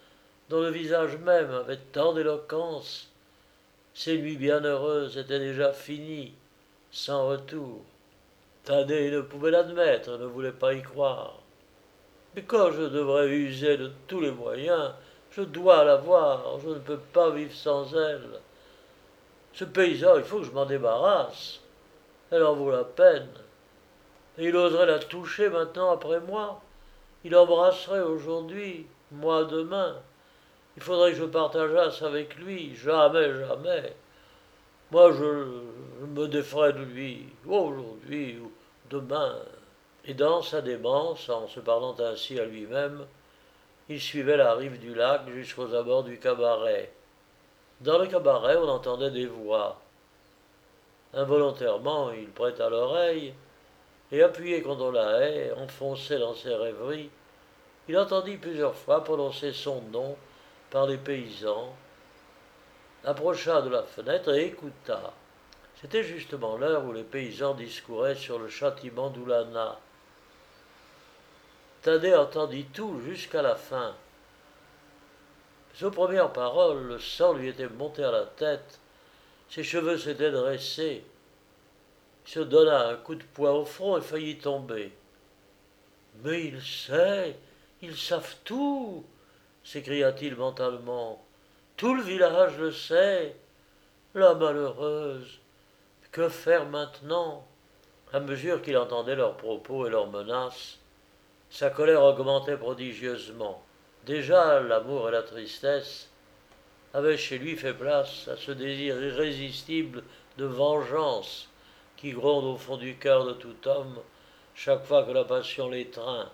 dont le visage même avait tant d'éloquence. Ces nuits bienheureuses étaient déjà finies, sans retour. Thaddée ne pouvait l'admettre, ne voulait pas y croire. Mais quand je devrais user de tous les moyens, je dois la voir, je ne peux pas vivre sans elle. Ce paysan, il faut que je m'en débarrasse. Elle en vaut la peine. Et il oserait la toucher maintenant après moi. Il embrasserait aujourd'hui, moi demain. Il faudrait que je partageasse avec lui. Jamais, jamais. Moi, je, je me déferais de lui, aujourd'hui ou demain. Et dans sa démence, en se parlant ainsi à lui-même, il suivait la rive du lac jusqu'aux abords du cabaret. Dans le cabaret, on entendait des voix. Involontairement, il prêta l'oreille, et appuyé contre la haie, enfoncé dans ses rêveries, il entendit plusieurs fois prononcer son nom par les paysans, approcha de la fenêtre et écouta. C'était justement l'heure où les paysans discouraient sur le châtiment d'Oulana. Thaddée entendit tout jusqu'à la fin. Mais aux premières paroles, le sang lui était monté à la tête, ses cheveux s'étaient dressés. Il se donna un coup de poing au front et faillit tomber. « Mais il sait, ils savent tout !» s'écria-t-il mentalement. « Tout le village le sait. La malheureuse. Que faire maintenant ?» À mesure qu'il entendait leurs propos et leurs menaces, sa colère augmentait prodigieusement. Déjà, l'amour et la tristesse avaient chez lui fait place à ce désir irrésistible de vengeance qui gronde au fond du cœur de tout homme chaque fois que la passion l'étreint.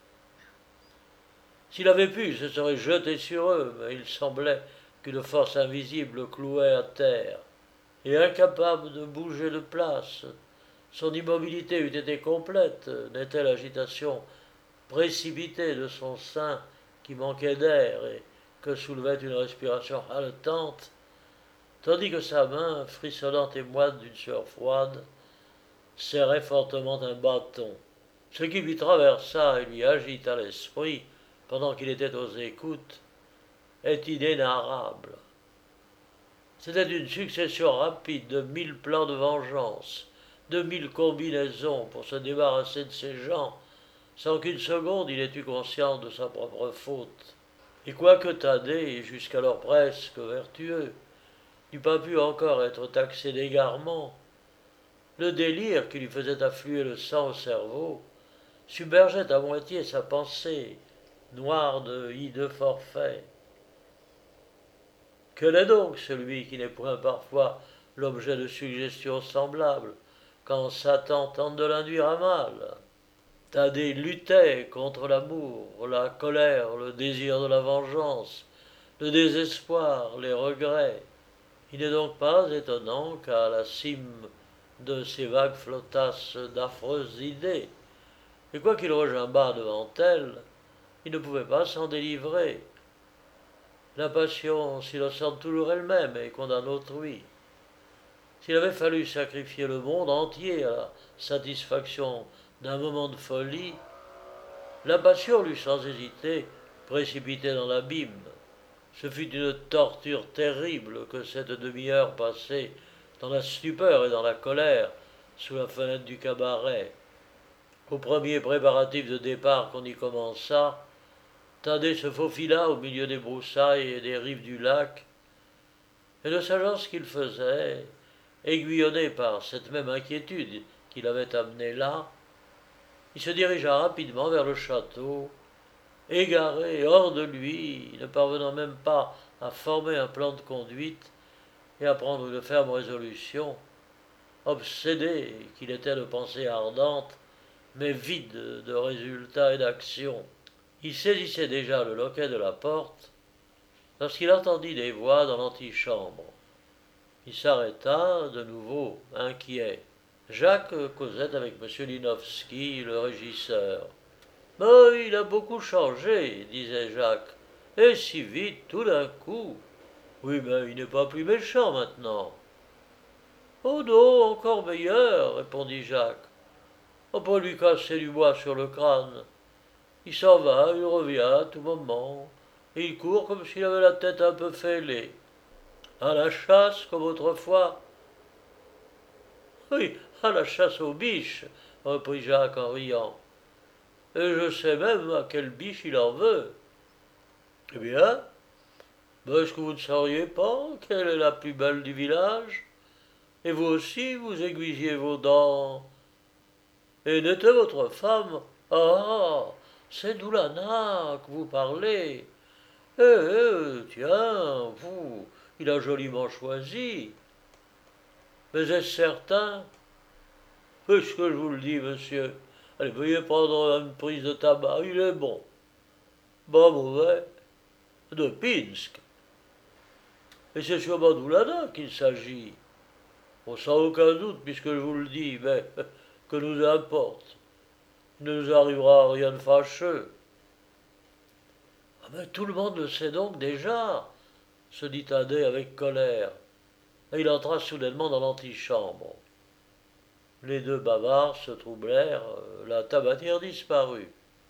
S'il avait pu, il se serait jeté sur eux, mais il semblait qu'une force invisible le clouait à terre. Et incapable de bouger de place, son immobilité eût été complète, n'était l'agitation précipitée de son sein qui manquait d'air et que soulevait une respiration haletante, tandis que sa main, frissonnante et moite d'une sueur froide, serrait fortement un bâton. Ce qui lui traversa et lui agita l'esprit pendant qu'il était aux écoutes est inénarrable. C'était une succession rapide de mille plans de vengeance, de mille combinaisons pour se débarrasser de ces gens, sans qu'une seconde il ait eu conscience de sa propre faute. Et quoique Thaddée, jusqu'alors presque vertueux, n'eût pas pu encore être taxé d'égarement, le délire qui lui faisait affluer le sang au cerveau submergeait à moitié sa pensée, noire de hideux forfaits. Quel est donc celui qui n'est point parfois l'objet de suggestions semblables, quand Satan tente de l'induire à mal? Thaddée luttait contre l'amour, la colère, le désir de la vengeance, le désespoir, les regrets. Il n'est donc pas étonnant qu'à la cime de ces vagues flottassent d'affreuses idées, et quoiqu'il regimbât devant elles, il ne pouvait pas s'en délivrer. La passion s'innocente toujours elle-même et condamne autrui. S'il avait fallu sacrifier le monde entier à la satisfaction d'un moment de folie, la passion l'eût sans hésiter précipité dans l'abîme. Ce fut une torture terrible que cette demi-heure passée dans la stupeur et dans la colère sous la fenêtre du cabaret. Au premier préparatif de départ qu'on y commença, Thaddée se faufila au milieu des broussailles et des rives du lac, et ne sachant ce qu'il faisait, aiguillonné par cette même inquiétude qui l'avait amené là, il se dirigea rapidement vers le château, égaré, hors de lui, ne parvenant même pas à former un plan de conduite et à prendre une ferme résolution, obsédé qu'il était de pensées ardentes, mais vide de résultats et d'action. Il saisissait déjà le loquet de la porte lorsqu'il entendit des voix dans l'antichambre. Il s'arrêta, de nouveau, inquiet. Jacques causait avec M. Linowski, le régisseur. « Mais il a beaucoup changé, disait Jacques. Et si vite, tout d'un coup. Oui, mais il n'est pas plus méchant maintenant. » « Oh non, encore meilleur, répondit Jacques. On peut lui casser du bois sur le crâne. Il s'en va, il revient à tout moment. et il court comme s'il avait la tête un peu fêlée. À la chasse, comme autrefois. Oui, à la chasse aux biches, reprit Jacques en riant. Et je sais même à quelle biche il en veut. Eh bien, est-ce que vous ne sauriez pas quelle est la plus belle du village? Et vous aussi, vous aiguisiez vos dents. Et n'était votre femme? Ah, c'est d'Oulana que vous parlez. Eh, eh, tiens, vous, il a joliment choisi. Mais est-ce certain? Puisque je vous le dis, monsieur. Allez, veuillez prendre une prise de tabac, il est bon. Pas mauvais. De Pinsk. Et c'est sûrement d'Oulana qu'il s'agit. Bon, sans aucun doute, puisque je vous le dis, mais que nous importe. Il ne nous arrivera rien de fâcheux. Ah mais tout le monde le sait donc déjà, se dit Thaddée avec colère. Et il entra soudainement dans l'antichambre. Les deux bavards se troublèrent, la tabatière disparut.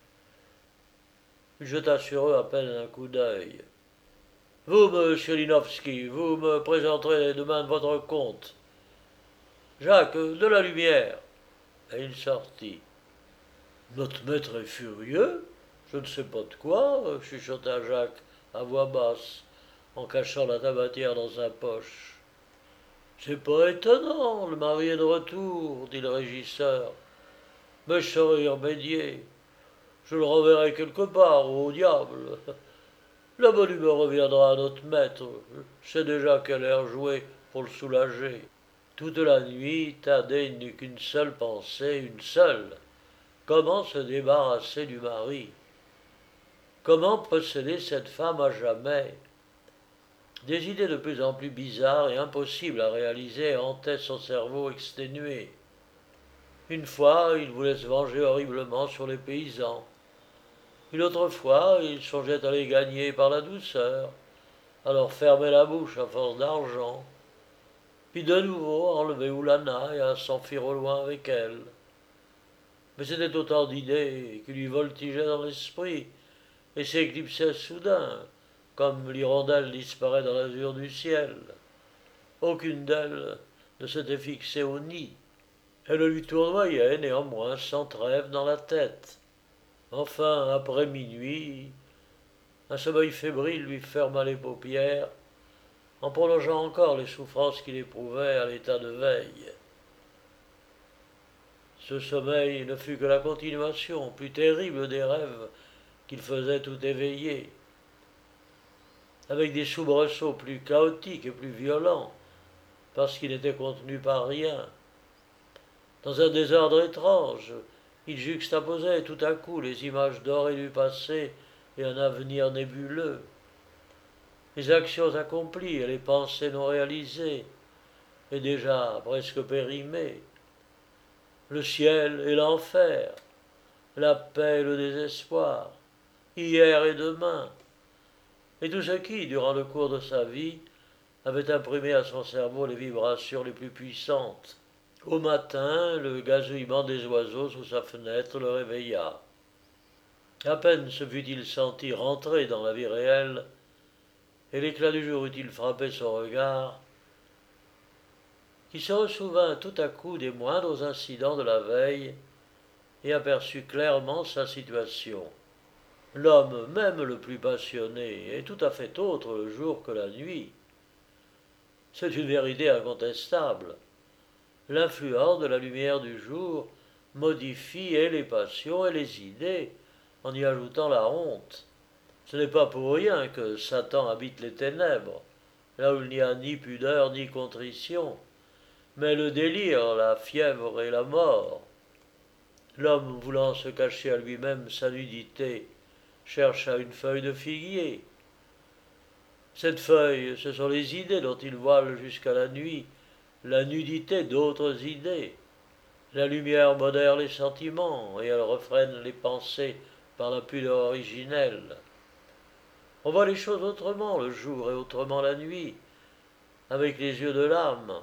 Il jeta sur eux à peine un coup d'œil. Vous, monsieur Linowski, vous me présenterez demain de votre compte. Jacques, de la lumière. Et il sortit. Notre maître est furieux, je ne sais pas de quoi, chuchota Jacques à voix basse, en cachant la tabatière dans sa poche. C'est pas étonnant, le mari est de retour, dit le régisseur. Mais je saurais y remédier. Je le renverrai quelque part, au diable. La bonne humeur reviendra à notre maître. Je sais déjà quel air jouer pour le soulager. Toute la nuit, Thaddée n'eut qu'une seule pensée, une seule. Comment se débarrasser du mari? Comment posséder cette femme à jamais? Des idées de plus en plus bizarres et impossibles à réaliser hantaient son cerveau exténué. Une fois, il voulait se venger horriblement sur les paysans. Une autre fois, il songeait à les gagner par la douceur, à leur fermer la bouche à force d'argent, puis de nouveau à enlever Oulana et à s'enfuir au loin avec elle. Mais c'était autant d'idées qui lui voltigeaient dans l'esprit et s'éclipsaient soudain, comme l'hirondelle disparaît dans l'azur du ciel. Aucune d'elles ne s'était fixée au nid. Elle lui tournoyait néanmoins sans trêve dans la tête. Enfin, après minuit, un sommeil fébrile lui ferma les paupières, en prolongeant encore les souffrances qu'il éprouvait à l'état de veille. Ce sommeil ne fut que la continuation plus terrible des rêves qu'il faisait tout éveillé, avec des soubresauts plus chaotiques et plus violents, parce qu'il n'était contenu par rien. Dans un désordre étrange, il juxtaposait tout à coup les images dorées du passé et un avenir nébuleux, les actions accomplies et les pensées non réalisées, et déjà presque périmées, le ciel et l'enfer, la paix et le désespoir, hier et demain, et tout ce qui, durant le cours de sa vie, avait imprimé à son cerveau les vibrations les plus puissantes. Au matin, le gazouillement des oiseaux sous sa fenêtre le réveilla. À peine se fut-il senti rentrer dans la vie réelle, et l'éclat du jour eut-il frappé son regard, qu'il se ressouvint tout à coup des moindres incidents de la veille et aperçut clairement sa situation. L'homme, même le plus passionné, est tout à fait autre le jour que la nuit. C'est une vérité incontestable. L'influence de la lumière du jour modifie et les passions et les idées, en y ajoutant la honte. Ce n'est pas pour rien que Satan habite les ténèbres, là où il n'y a ni pudeur ni contrition, mais le délire, la fièvre et la mort. L'homme, voulant se cacher à lui-même sa nudité, chercha une feuille de figuier. Cette feuille, ce sont les idées dont il voile jusqu'à la nuit, la nudité d'autres idées. La lumière modère les sentiments et elle refrène les pensées par la pudeur originelle. On voit les choses autrement le jour et autrement la nuit, avec les yeux de l'âme.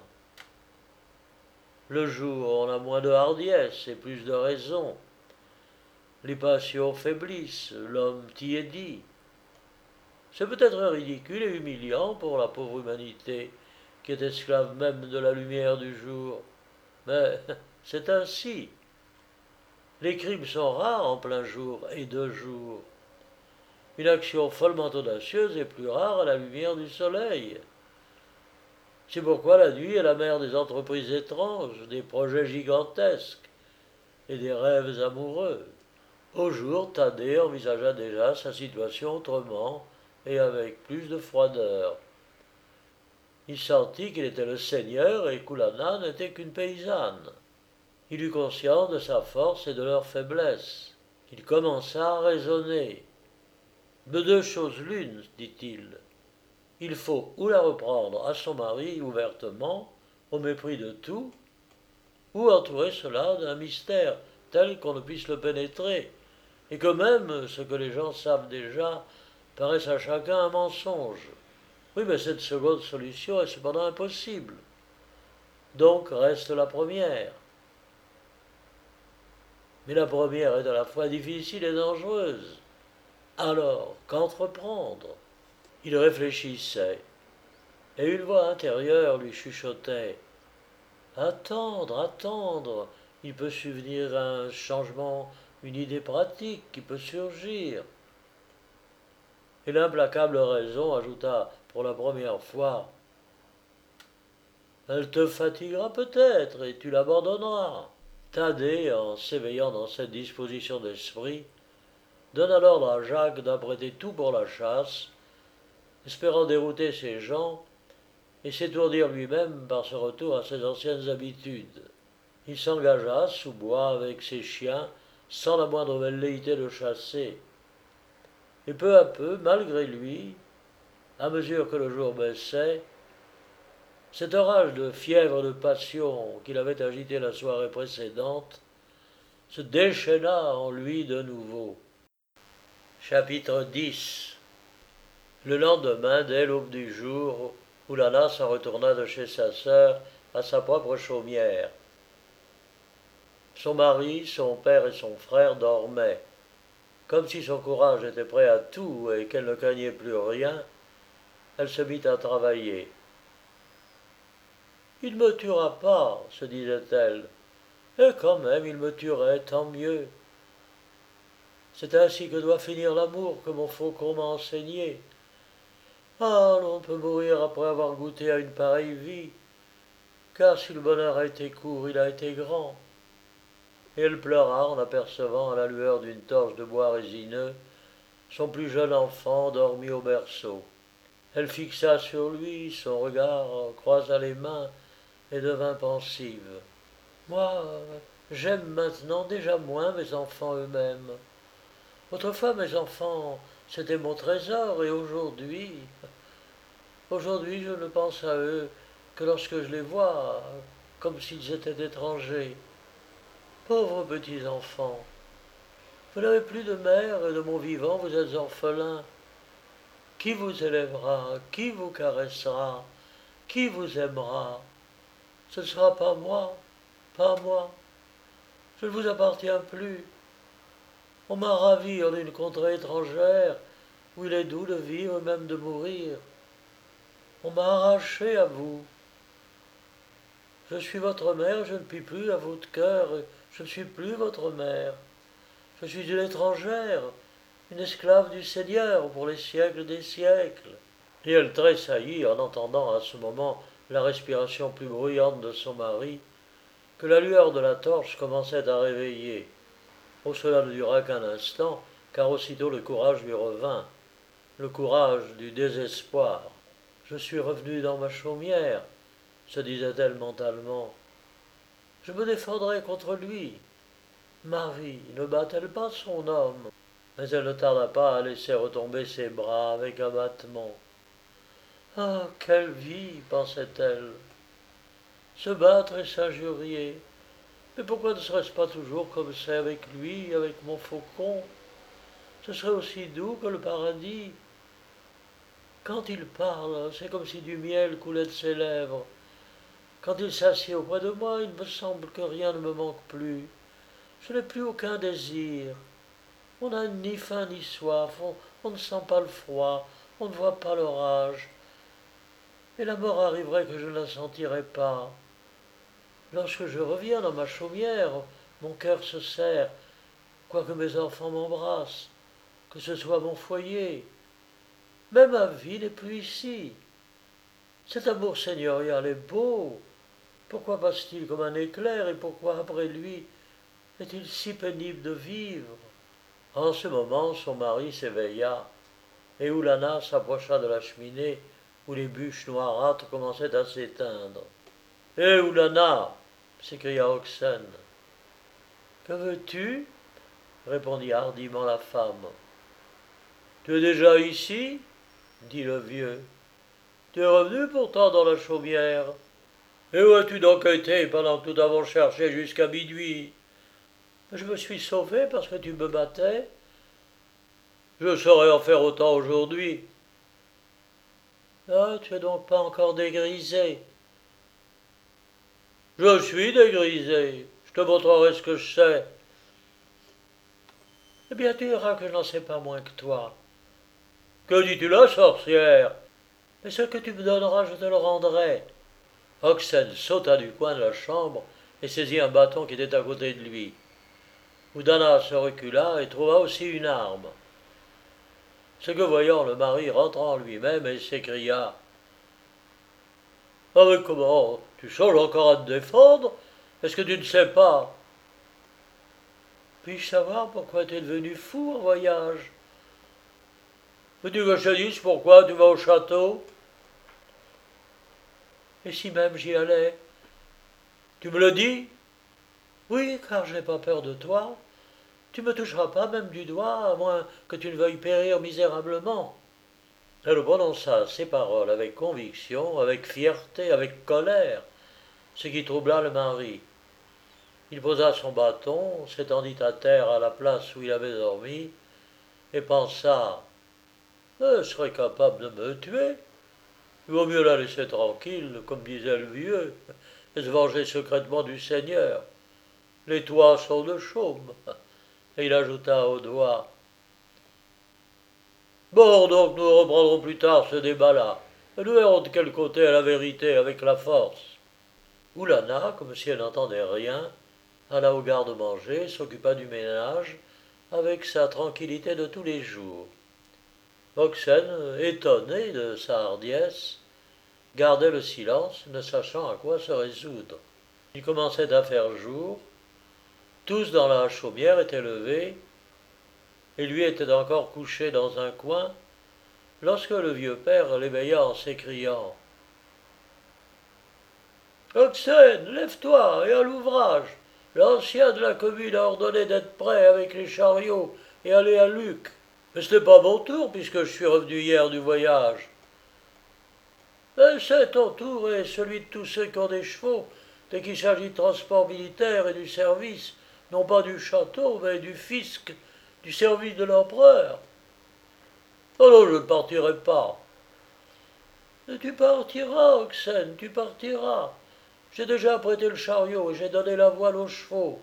Le jour, on a moins de hardiesse et plus de raison. Les passions faiblissent, l'homme tiédit. C'est peut-être ridicule et humiliant pour la pauvre humanité, qui est esclave même de la lumière du jour, mais c'est ainsi. Les crimes sont rares en plein jour et de jour. Une action follement audacieuse est plus rare à la lumière du soleil. C'est pourquoi la nuit est la mère des entreprises étranges, des projets gigantesques et des rêves amoureux. Au jour, Thaddée envisagea déjà sa situation autrement et avec plus de froideur. Il sentit qu'il était le seigneur et qu'Oulana n'était qu'une paysanne. Il eut conscience de sa force et de leur faiblesse. Il commença à raisonner. De deux choses l'une, dit-il. Il faut ou la reprendre à son mari ouvertement, au mépris de tout, ou entourer cela d'un mystère tel qu'on ne puisse le pénétrer, et que même ce que les gens savent déjà paraisse à chacun un mensonge. Oui, mais cette seconde solution est cependant impossible. Donc reste la première. Mais la première est à la fois difficile et dangereuse. Alors, qu'entreprendre? Il réfléchissait, et une voix intérieure lui chuchotait. Attendre, attendre, il peut subvenir un changement, une idée pratique qui peut surgir. Et l'implacable raison ajouta pour la première fois. Elle te fatiguera peut-être et tu l'abandonneras. Thaddée, en s'éveillant dans cette disposition d'esprit, donna l'ordre à Jacques d'apprêter tout pour la chasse, espérant dérouter ses gens et s'étourdir lui-même par ce retour à ses anciennes habitudes. Il s'engagea sous bois avec ses chiens, sans la moindre velléité de chasser. Et peu à peu, malgré lui, à mesure que le jour baissait, cet orage de fièvre et de passion qu'il avait agité la soirée précédente se déchaîna en lui de nouveau. Chapitre dix. Le lendemain, dès l'aube du jour, Oulana s'en retourna de chez sa sœur à sa propre chaumière. Son mari, son père et son frère dormaient. Comme si son courage était prêt à tout et qu'elle ne craignait plus rien, elle se mit à travailler. « Il ne me tuera pas, se disait-elle, et quand même il me tuerait, tant mieux. C'est ainsi que doit finir l'amour que mon faucon m'a enseigné. Ah, l'on peut mourir après avoir goûté à une pareille vie, car si le bonheur a été court, il a été grand. » Et elle pleura en apercevant à la lueur d'une torche de bois résineux son plus jeune enfant endormi au berceau. Elle fixa sur lui son regard, croisa les mains et devint pensive. « Moi, j'aime maintenant déjà moins mes enfants eux-mêmes. Autrefois mes enfants, c'était mon trésor, et aujourd'hui, aujourd'hui je ne pense à eux que lorsque je les vois, comme s'ils étaient étrangers. Pauvres petits enfants, vous n'avez plus de mère, et de mon vivant vous êtes orphelins. Qui vous élèvera, qui vous caressera, qui vous aimera? Ce ne sera pas moi, pas moi. Je ne vous appartiens plus. On m'a ravi en une contrée étrangère, où il est doux de vivre, même de mourir. On m'a arraché à vous. Je suis votre mère, je ne puis plus à votre cœur, je ne suis plus votre mère. Je suis une étrangère, une esclave du Seigneur pour les siècles des siècles. » Et elle tressaillit en entendant à ce moment la respiration plus bruyante de son mari, que la lueur de la torche commençait à réveiller. Oh, cela ne dura qu'un instant, car aussitôt le courage lui revint, le courage du désespoir. « Je suis revenue dans ma chaumière, » se disait-elle mentalement. « Je me défendrai contre lui. Marie ne bat-elle pas son homme ?» Mais elle ne tarda pas à laisser retomber ses bras avec abattement. « Ah, quelle vie, pensait-elle, se battre et s'injurier. Mais pourquoi ne serait-ce pas toujours comme c'est avec lui, avec mon faucon? Ce serait aussi doux que le paradis. Quand il parle, c'est comme si du miel coulait de ses lèvres. Quand il s'assied auprès de moi, il me semble que rien ne me manque plus. Je n'ai plus aucun désir. On n'a ni faim ni soif, on, on ne sent pas le froid, on ne voit pas l'orage, et la mort arriverait que je ne la sentirais pas. Lorsque je reviens dans ma chaumière, mon cœur se serre, quoique mes enfants m'embrassent, que ce soit mon foyer. Mais ma vie n'est plus ici. Cet amour seigneurial est beau. Pourquoi passe-t-il comme un éclair, et pourquoi après lui est-il si pénible de vivre? En ce moment, son mari s'éveilla, et Oulana s'approcha de la cheminée où les bûches noirâtres commençaient à s'éteindre. « Hé, Oulana !» s'écria Oxen. « Que veux-tu » répondit hardiment la femme. « Tu es déjà ici » dit le vieux. « Tu es revenu pourtant dans la chaumière. Et où as-tu donc été pendant que nous t'avons cherché jusqu'à minuit ?»« Je me suis sauvé parce que tu me battais. »« Je saurais en faire autant aujourd'hui. »« Ah, tu n'es donc pas encore dégrisé. »« Je suis dégrisé. Je te montrerai ce que je sais. »« Eh bien, tu verras que je n'en sais pas moins que toi. »« Que dis-tu là, sorcière ?»« Mais ce que tu me donneras, je te le rendrai. » Oxen sauta du coin de la chambre et saisit un bâton qui était à côté de lui. Oulana se recula et trouva aussi une arme. Ce que voyant le mari rentra en lui-même et s'écria « Ah mais comment? Tu songes encore à te défendre? Est-ce que tu ne sais pas? » « Puis-je savoir pourquoi tu es devenu fou en voyage? »« Veux-tu que je te dise pourquoi tu vas au château? » ?»« Et si même j'y allais? »« Tu me le dis? » ?»« Oui, car je n'ai pas peur de toi. Tu ne me toucheras pas même du doigt, à moins que tu ne veuilles périr misérablement. » Elle prononça ces paroles avec conviction, avec fierté, avec colère, ce qui troubla le mari. Il posa son bâton, s'étendit à terre à la place où il avait dormi, et pensa « Elle serait capable de me tuer. Il vaut mieux la laisser tranquille, comme disait le vieux, et se venger secrètement du Seigneur. Les toits sont de chaume. » Et il ajouta au doigt « Bon, donc nous reprendrons plus tard ce débat-là, et nous verrons de quel côté est la vérité avec la force. » Oulana, comme si elle n'entendait rien, alla au garde-manger, s'occupa du ménage, avec sa tranquillité de tous les jours. Oxen, étonné de sa hardiesse, gardait le silence, ne sachant à quoi se résoudre. Il commençait à faire jour, tous dans la chaumière étaient levés, et lui était encore couché dans un coin, lorsque le vieux père l'éveilla en s'écriant « Oxen, lève-toi et à l'ouvrage. L'ancien de la commune a ordonné d'être prêt avec les chariots et aller à Luc. Mais ce n'est pas mon tour, puisque je suis revenu hier du voyage. Mais c'est ton tour et celui de tous ceux qui ont des chevaux, dès qu'il s'agit de transport militaire et du service, non pas du château, mais du fisc, du service de l'empereur. Oh non, je ne partirai pas. Mais tu partiras, Oxen, tu partiras. J'ai déjà prêté le chariot et j'ai donné la voile aux chevaux.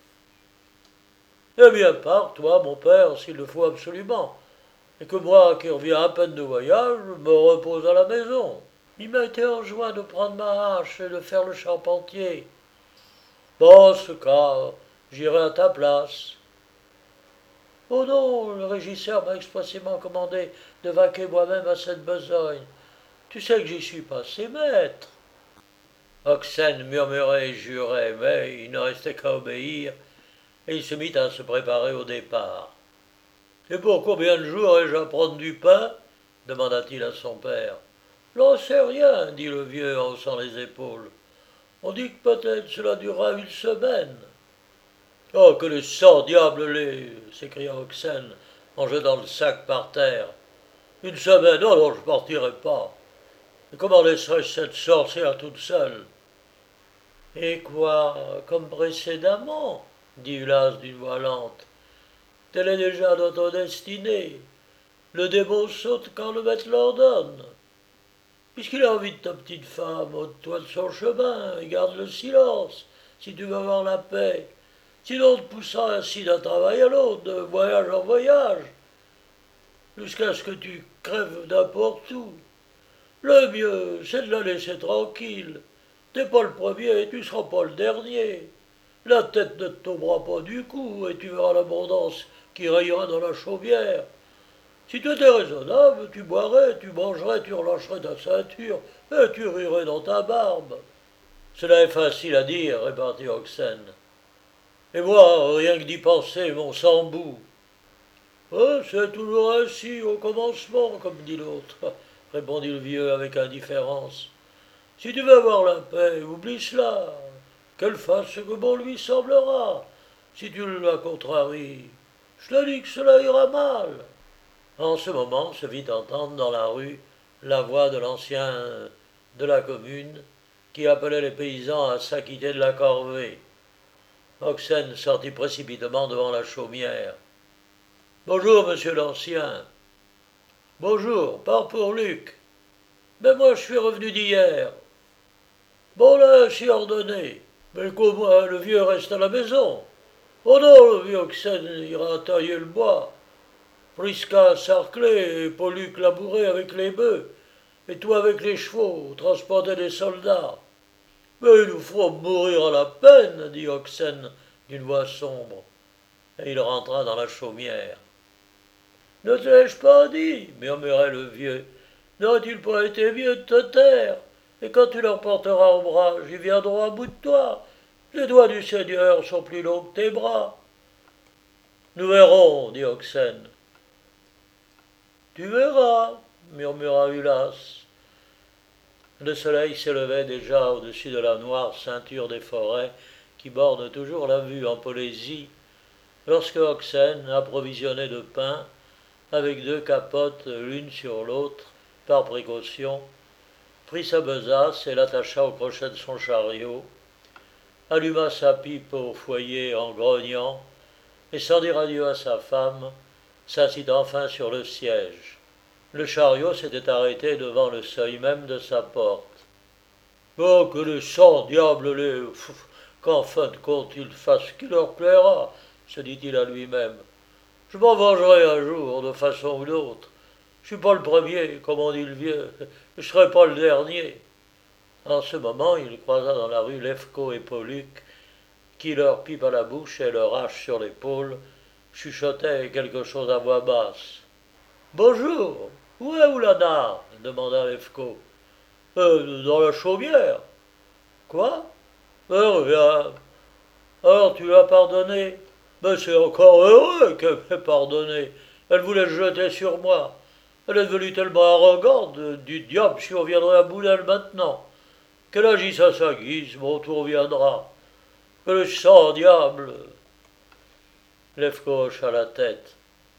Eh bien, pars, toi, mon père, s'il le faut absolument, et que moi, qui reviens à peine de voyage, me repose à la maison. Il m'a été enjoint de prendre ma hache et de faire le charpentier. Dans ce cas, j'irai à ta place. Oh non, le régisseur m'a expressément commandé de vaquer moi-même à cette besogne. Tu sais que j'y suis passé maître. Oxen murmurait et jurait, mais il ne restait qu'à obéir, et il se mit à se préparer au départ. « Et pour combien de jours ai-je à prendre du pain ?» demanda-t-il à son père. « J'en sais rien, » dit le vieux en haussant les épaules. « On dit que peut-être cela durera une semaine. »« Oh, que les cent diables les » s'écria Oxen en jetant le sac par terre. « Une semaine, oh non, je ne partirai pas. Et comment laisserai-je cette sorcière toute seule ?»« Et quoi, comme précédemment ?» dit Ulas d'une voix lente. « Telle est déjà notre destinée. Le démon saute quand le maître l'ordonne. Puisqu'il a envie de ta petite femme, ôte-toi de son chemin et garde le silence, si tu veux avoir la paix. Sinon on te poussera ainsi d'un travail à l'autre, de voyage en voyage. jusqu'à ce que tu crèves n'importe où. Le mieux, c'est de la laisser tranquille. T'es pas le premier et tu seras pas le dernier. La tête ne te tombera pas du cou et tu verras l'abondance qui rayera dans la chaumière. Si tu étais raisonnable, tu boirais, tu mangerais, tu relâcherais ta ceinture et tu rirais dans ta barbe. Cela est facile à dire, répartit Oxen. Et moi, rien que d'y penser, mon sang bout. Oh, c'est toujours ainsi au commencement, comme dit l'autre, répondit le vieux avec indifférence. Si tu veux avoir la paix, oublie cela. Qu'elle fasse ce que bon lui semblera. Si tu la contraries, je te dis que cela ira mal. En ce moment se fit entendre dans la rue la voix de l'ancien de la commune qui appelait les paysans à s'acquitter de la corvée. Oxen sortit précipitamment devant la chaumière. Bonjour, monsieur l'ancien. Bonjour, parle pour Luc. Mais moi, je suis revenu d'hier. Bon linge y ordonné, mais qu'au moins le vieux reste à la maison. Oh non, le vieux Oxen ira tailler le bois. Prisca sarcler et Pollux labourer avec les bœufs, et toi avec les chevaux, transporter les soldats. Mais ils nous feront mourir à la peine, dit Oxen d'une voix sombre, et il rentra dans la chaumière. Ne te l'ai-je pas dit, murmurait le vieux. N'aurait-il pas été mieux de te taire? Et quand tu leur porteras ombrage, ils viendront à bout de toi. Les doigts du Seigneur sont plus longs que tes bras. Nous verrons, dit Oxen. Tu verras, murmura Ulas. Le soleil s'élevait déjà au-dessus de la noire ceinture des forêts qui bordent toujours la vue en Polésie, lorsque Oxen, approvisionné de pain, avec deux capotes l'une sur l'autre, par précaution, prit sa besace et l'attacha au crochet de son chariot, alluma sa pipe au foyer en grognant, et sans dire adieu à sa femme, s'assit enfin sur le siège. Le chariot s'était arrêté devant le seuil même de sa porte. Oh, que les cent diables les... qu'en fin de compte ils fassent ce qui leur plaira, se dit-il à lui-même. Je m'en vengerai un jour, de façon ou d'autre. Je suis pas le premier, comme on dit le vieux, je serai pas le dernier. En ce moment, il croisa dans la rue Lefko et Pollux, qui, leur pipe à la bouche et leur hache sur l'épaule, chuchotaient quelque chose à voix basse. Bonjour, où est Oulana? Demanda Lefko. Euh, dans la chaumière. Quoi? Euh, reviens. Alors tu l'as pardonné? Mais c'est encore heureux qu'elle m'ait pardonné. Elle voulait se jeter sur moi. Elle est devenue tellement arrogante, du diable si on viendrait à bout d'elle maintenant. Qu'elle agisse à sa guise, mon tour viendra. Que le sang diable. Lefko hocha la tête.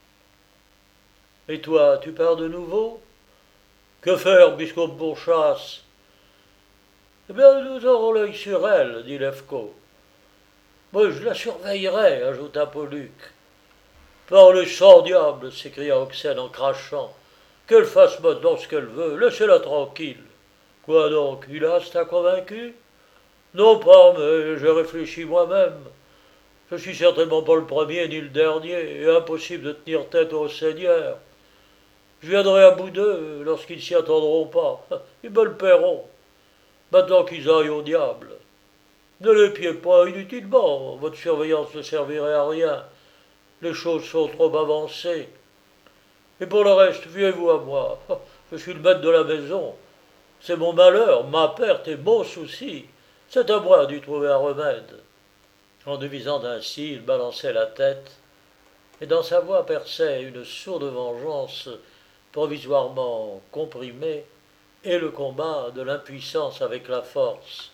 Et toi, tu pars de nouveau? Que faire, puisqu'on me pourchasse? Eh bien, nous aurons l'œil sur elle, dit Lefko. Moi, je la surveillerai, ajouta Pollux. Par le sang diable, s'écria Oxen en crachant. Qu'elle fasse maintenant ce qu'elle veut, laissez-la tranquille. Quoi donc, Ulas t'a convaincu? Non pas, mais j'ai réfléchi moi-même. Je suis certainement pas le premier ni le dernier, et impossible de tenir tête au Seigneur. Je viendrai à bout d'eux lorsqu'ils s'y attendront pas. Ils me le paieront. Maintenant qu'ils aillent au diable. Ne les piez pas inutilement, votre surveillance ne servirait à rien. Les choses sont trop avancées. Et pour le reste, fiez-vous à moi. Je suis le maître de la maison. C'est mon malheur, ma perte et mon souci. C'est à moi d'y trouver un remède. En devisant ainsi, il balançait la tête, et dans sa voix perçait une sourde vengeance provisoirement comprimée, et le combat de l'impuissance avec la force.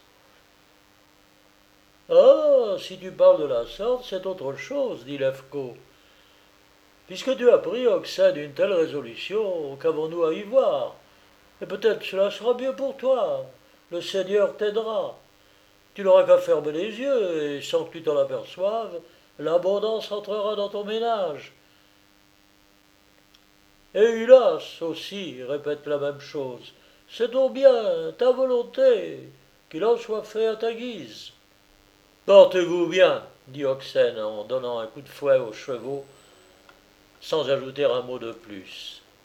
Ah, si tu parles de la sorte, c'est autre chose, dit Lefko. Puisque tu as pris, Oxen, une telle résolution, qu'avons-nous à y voir? Et peut-être cela sera mieux pour toi. Le Seigneur t'aidera. Tu n'auras qu'à fermer les yeux, et sans que tu t'en aperçoives, l'abondance entrera dans ton ménage. Et Ulas aussi répète la même chose. C'est ton bien, ta volonté, qu'il en soit fait à ta guise. Portez-vous bien, dit Oxen en donnant un coup de fouet aux chevaux, sans ajouter un mot de plus.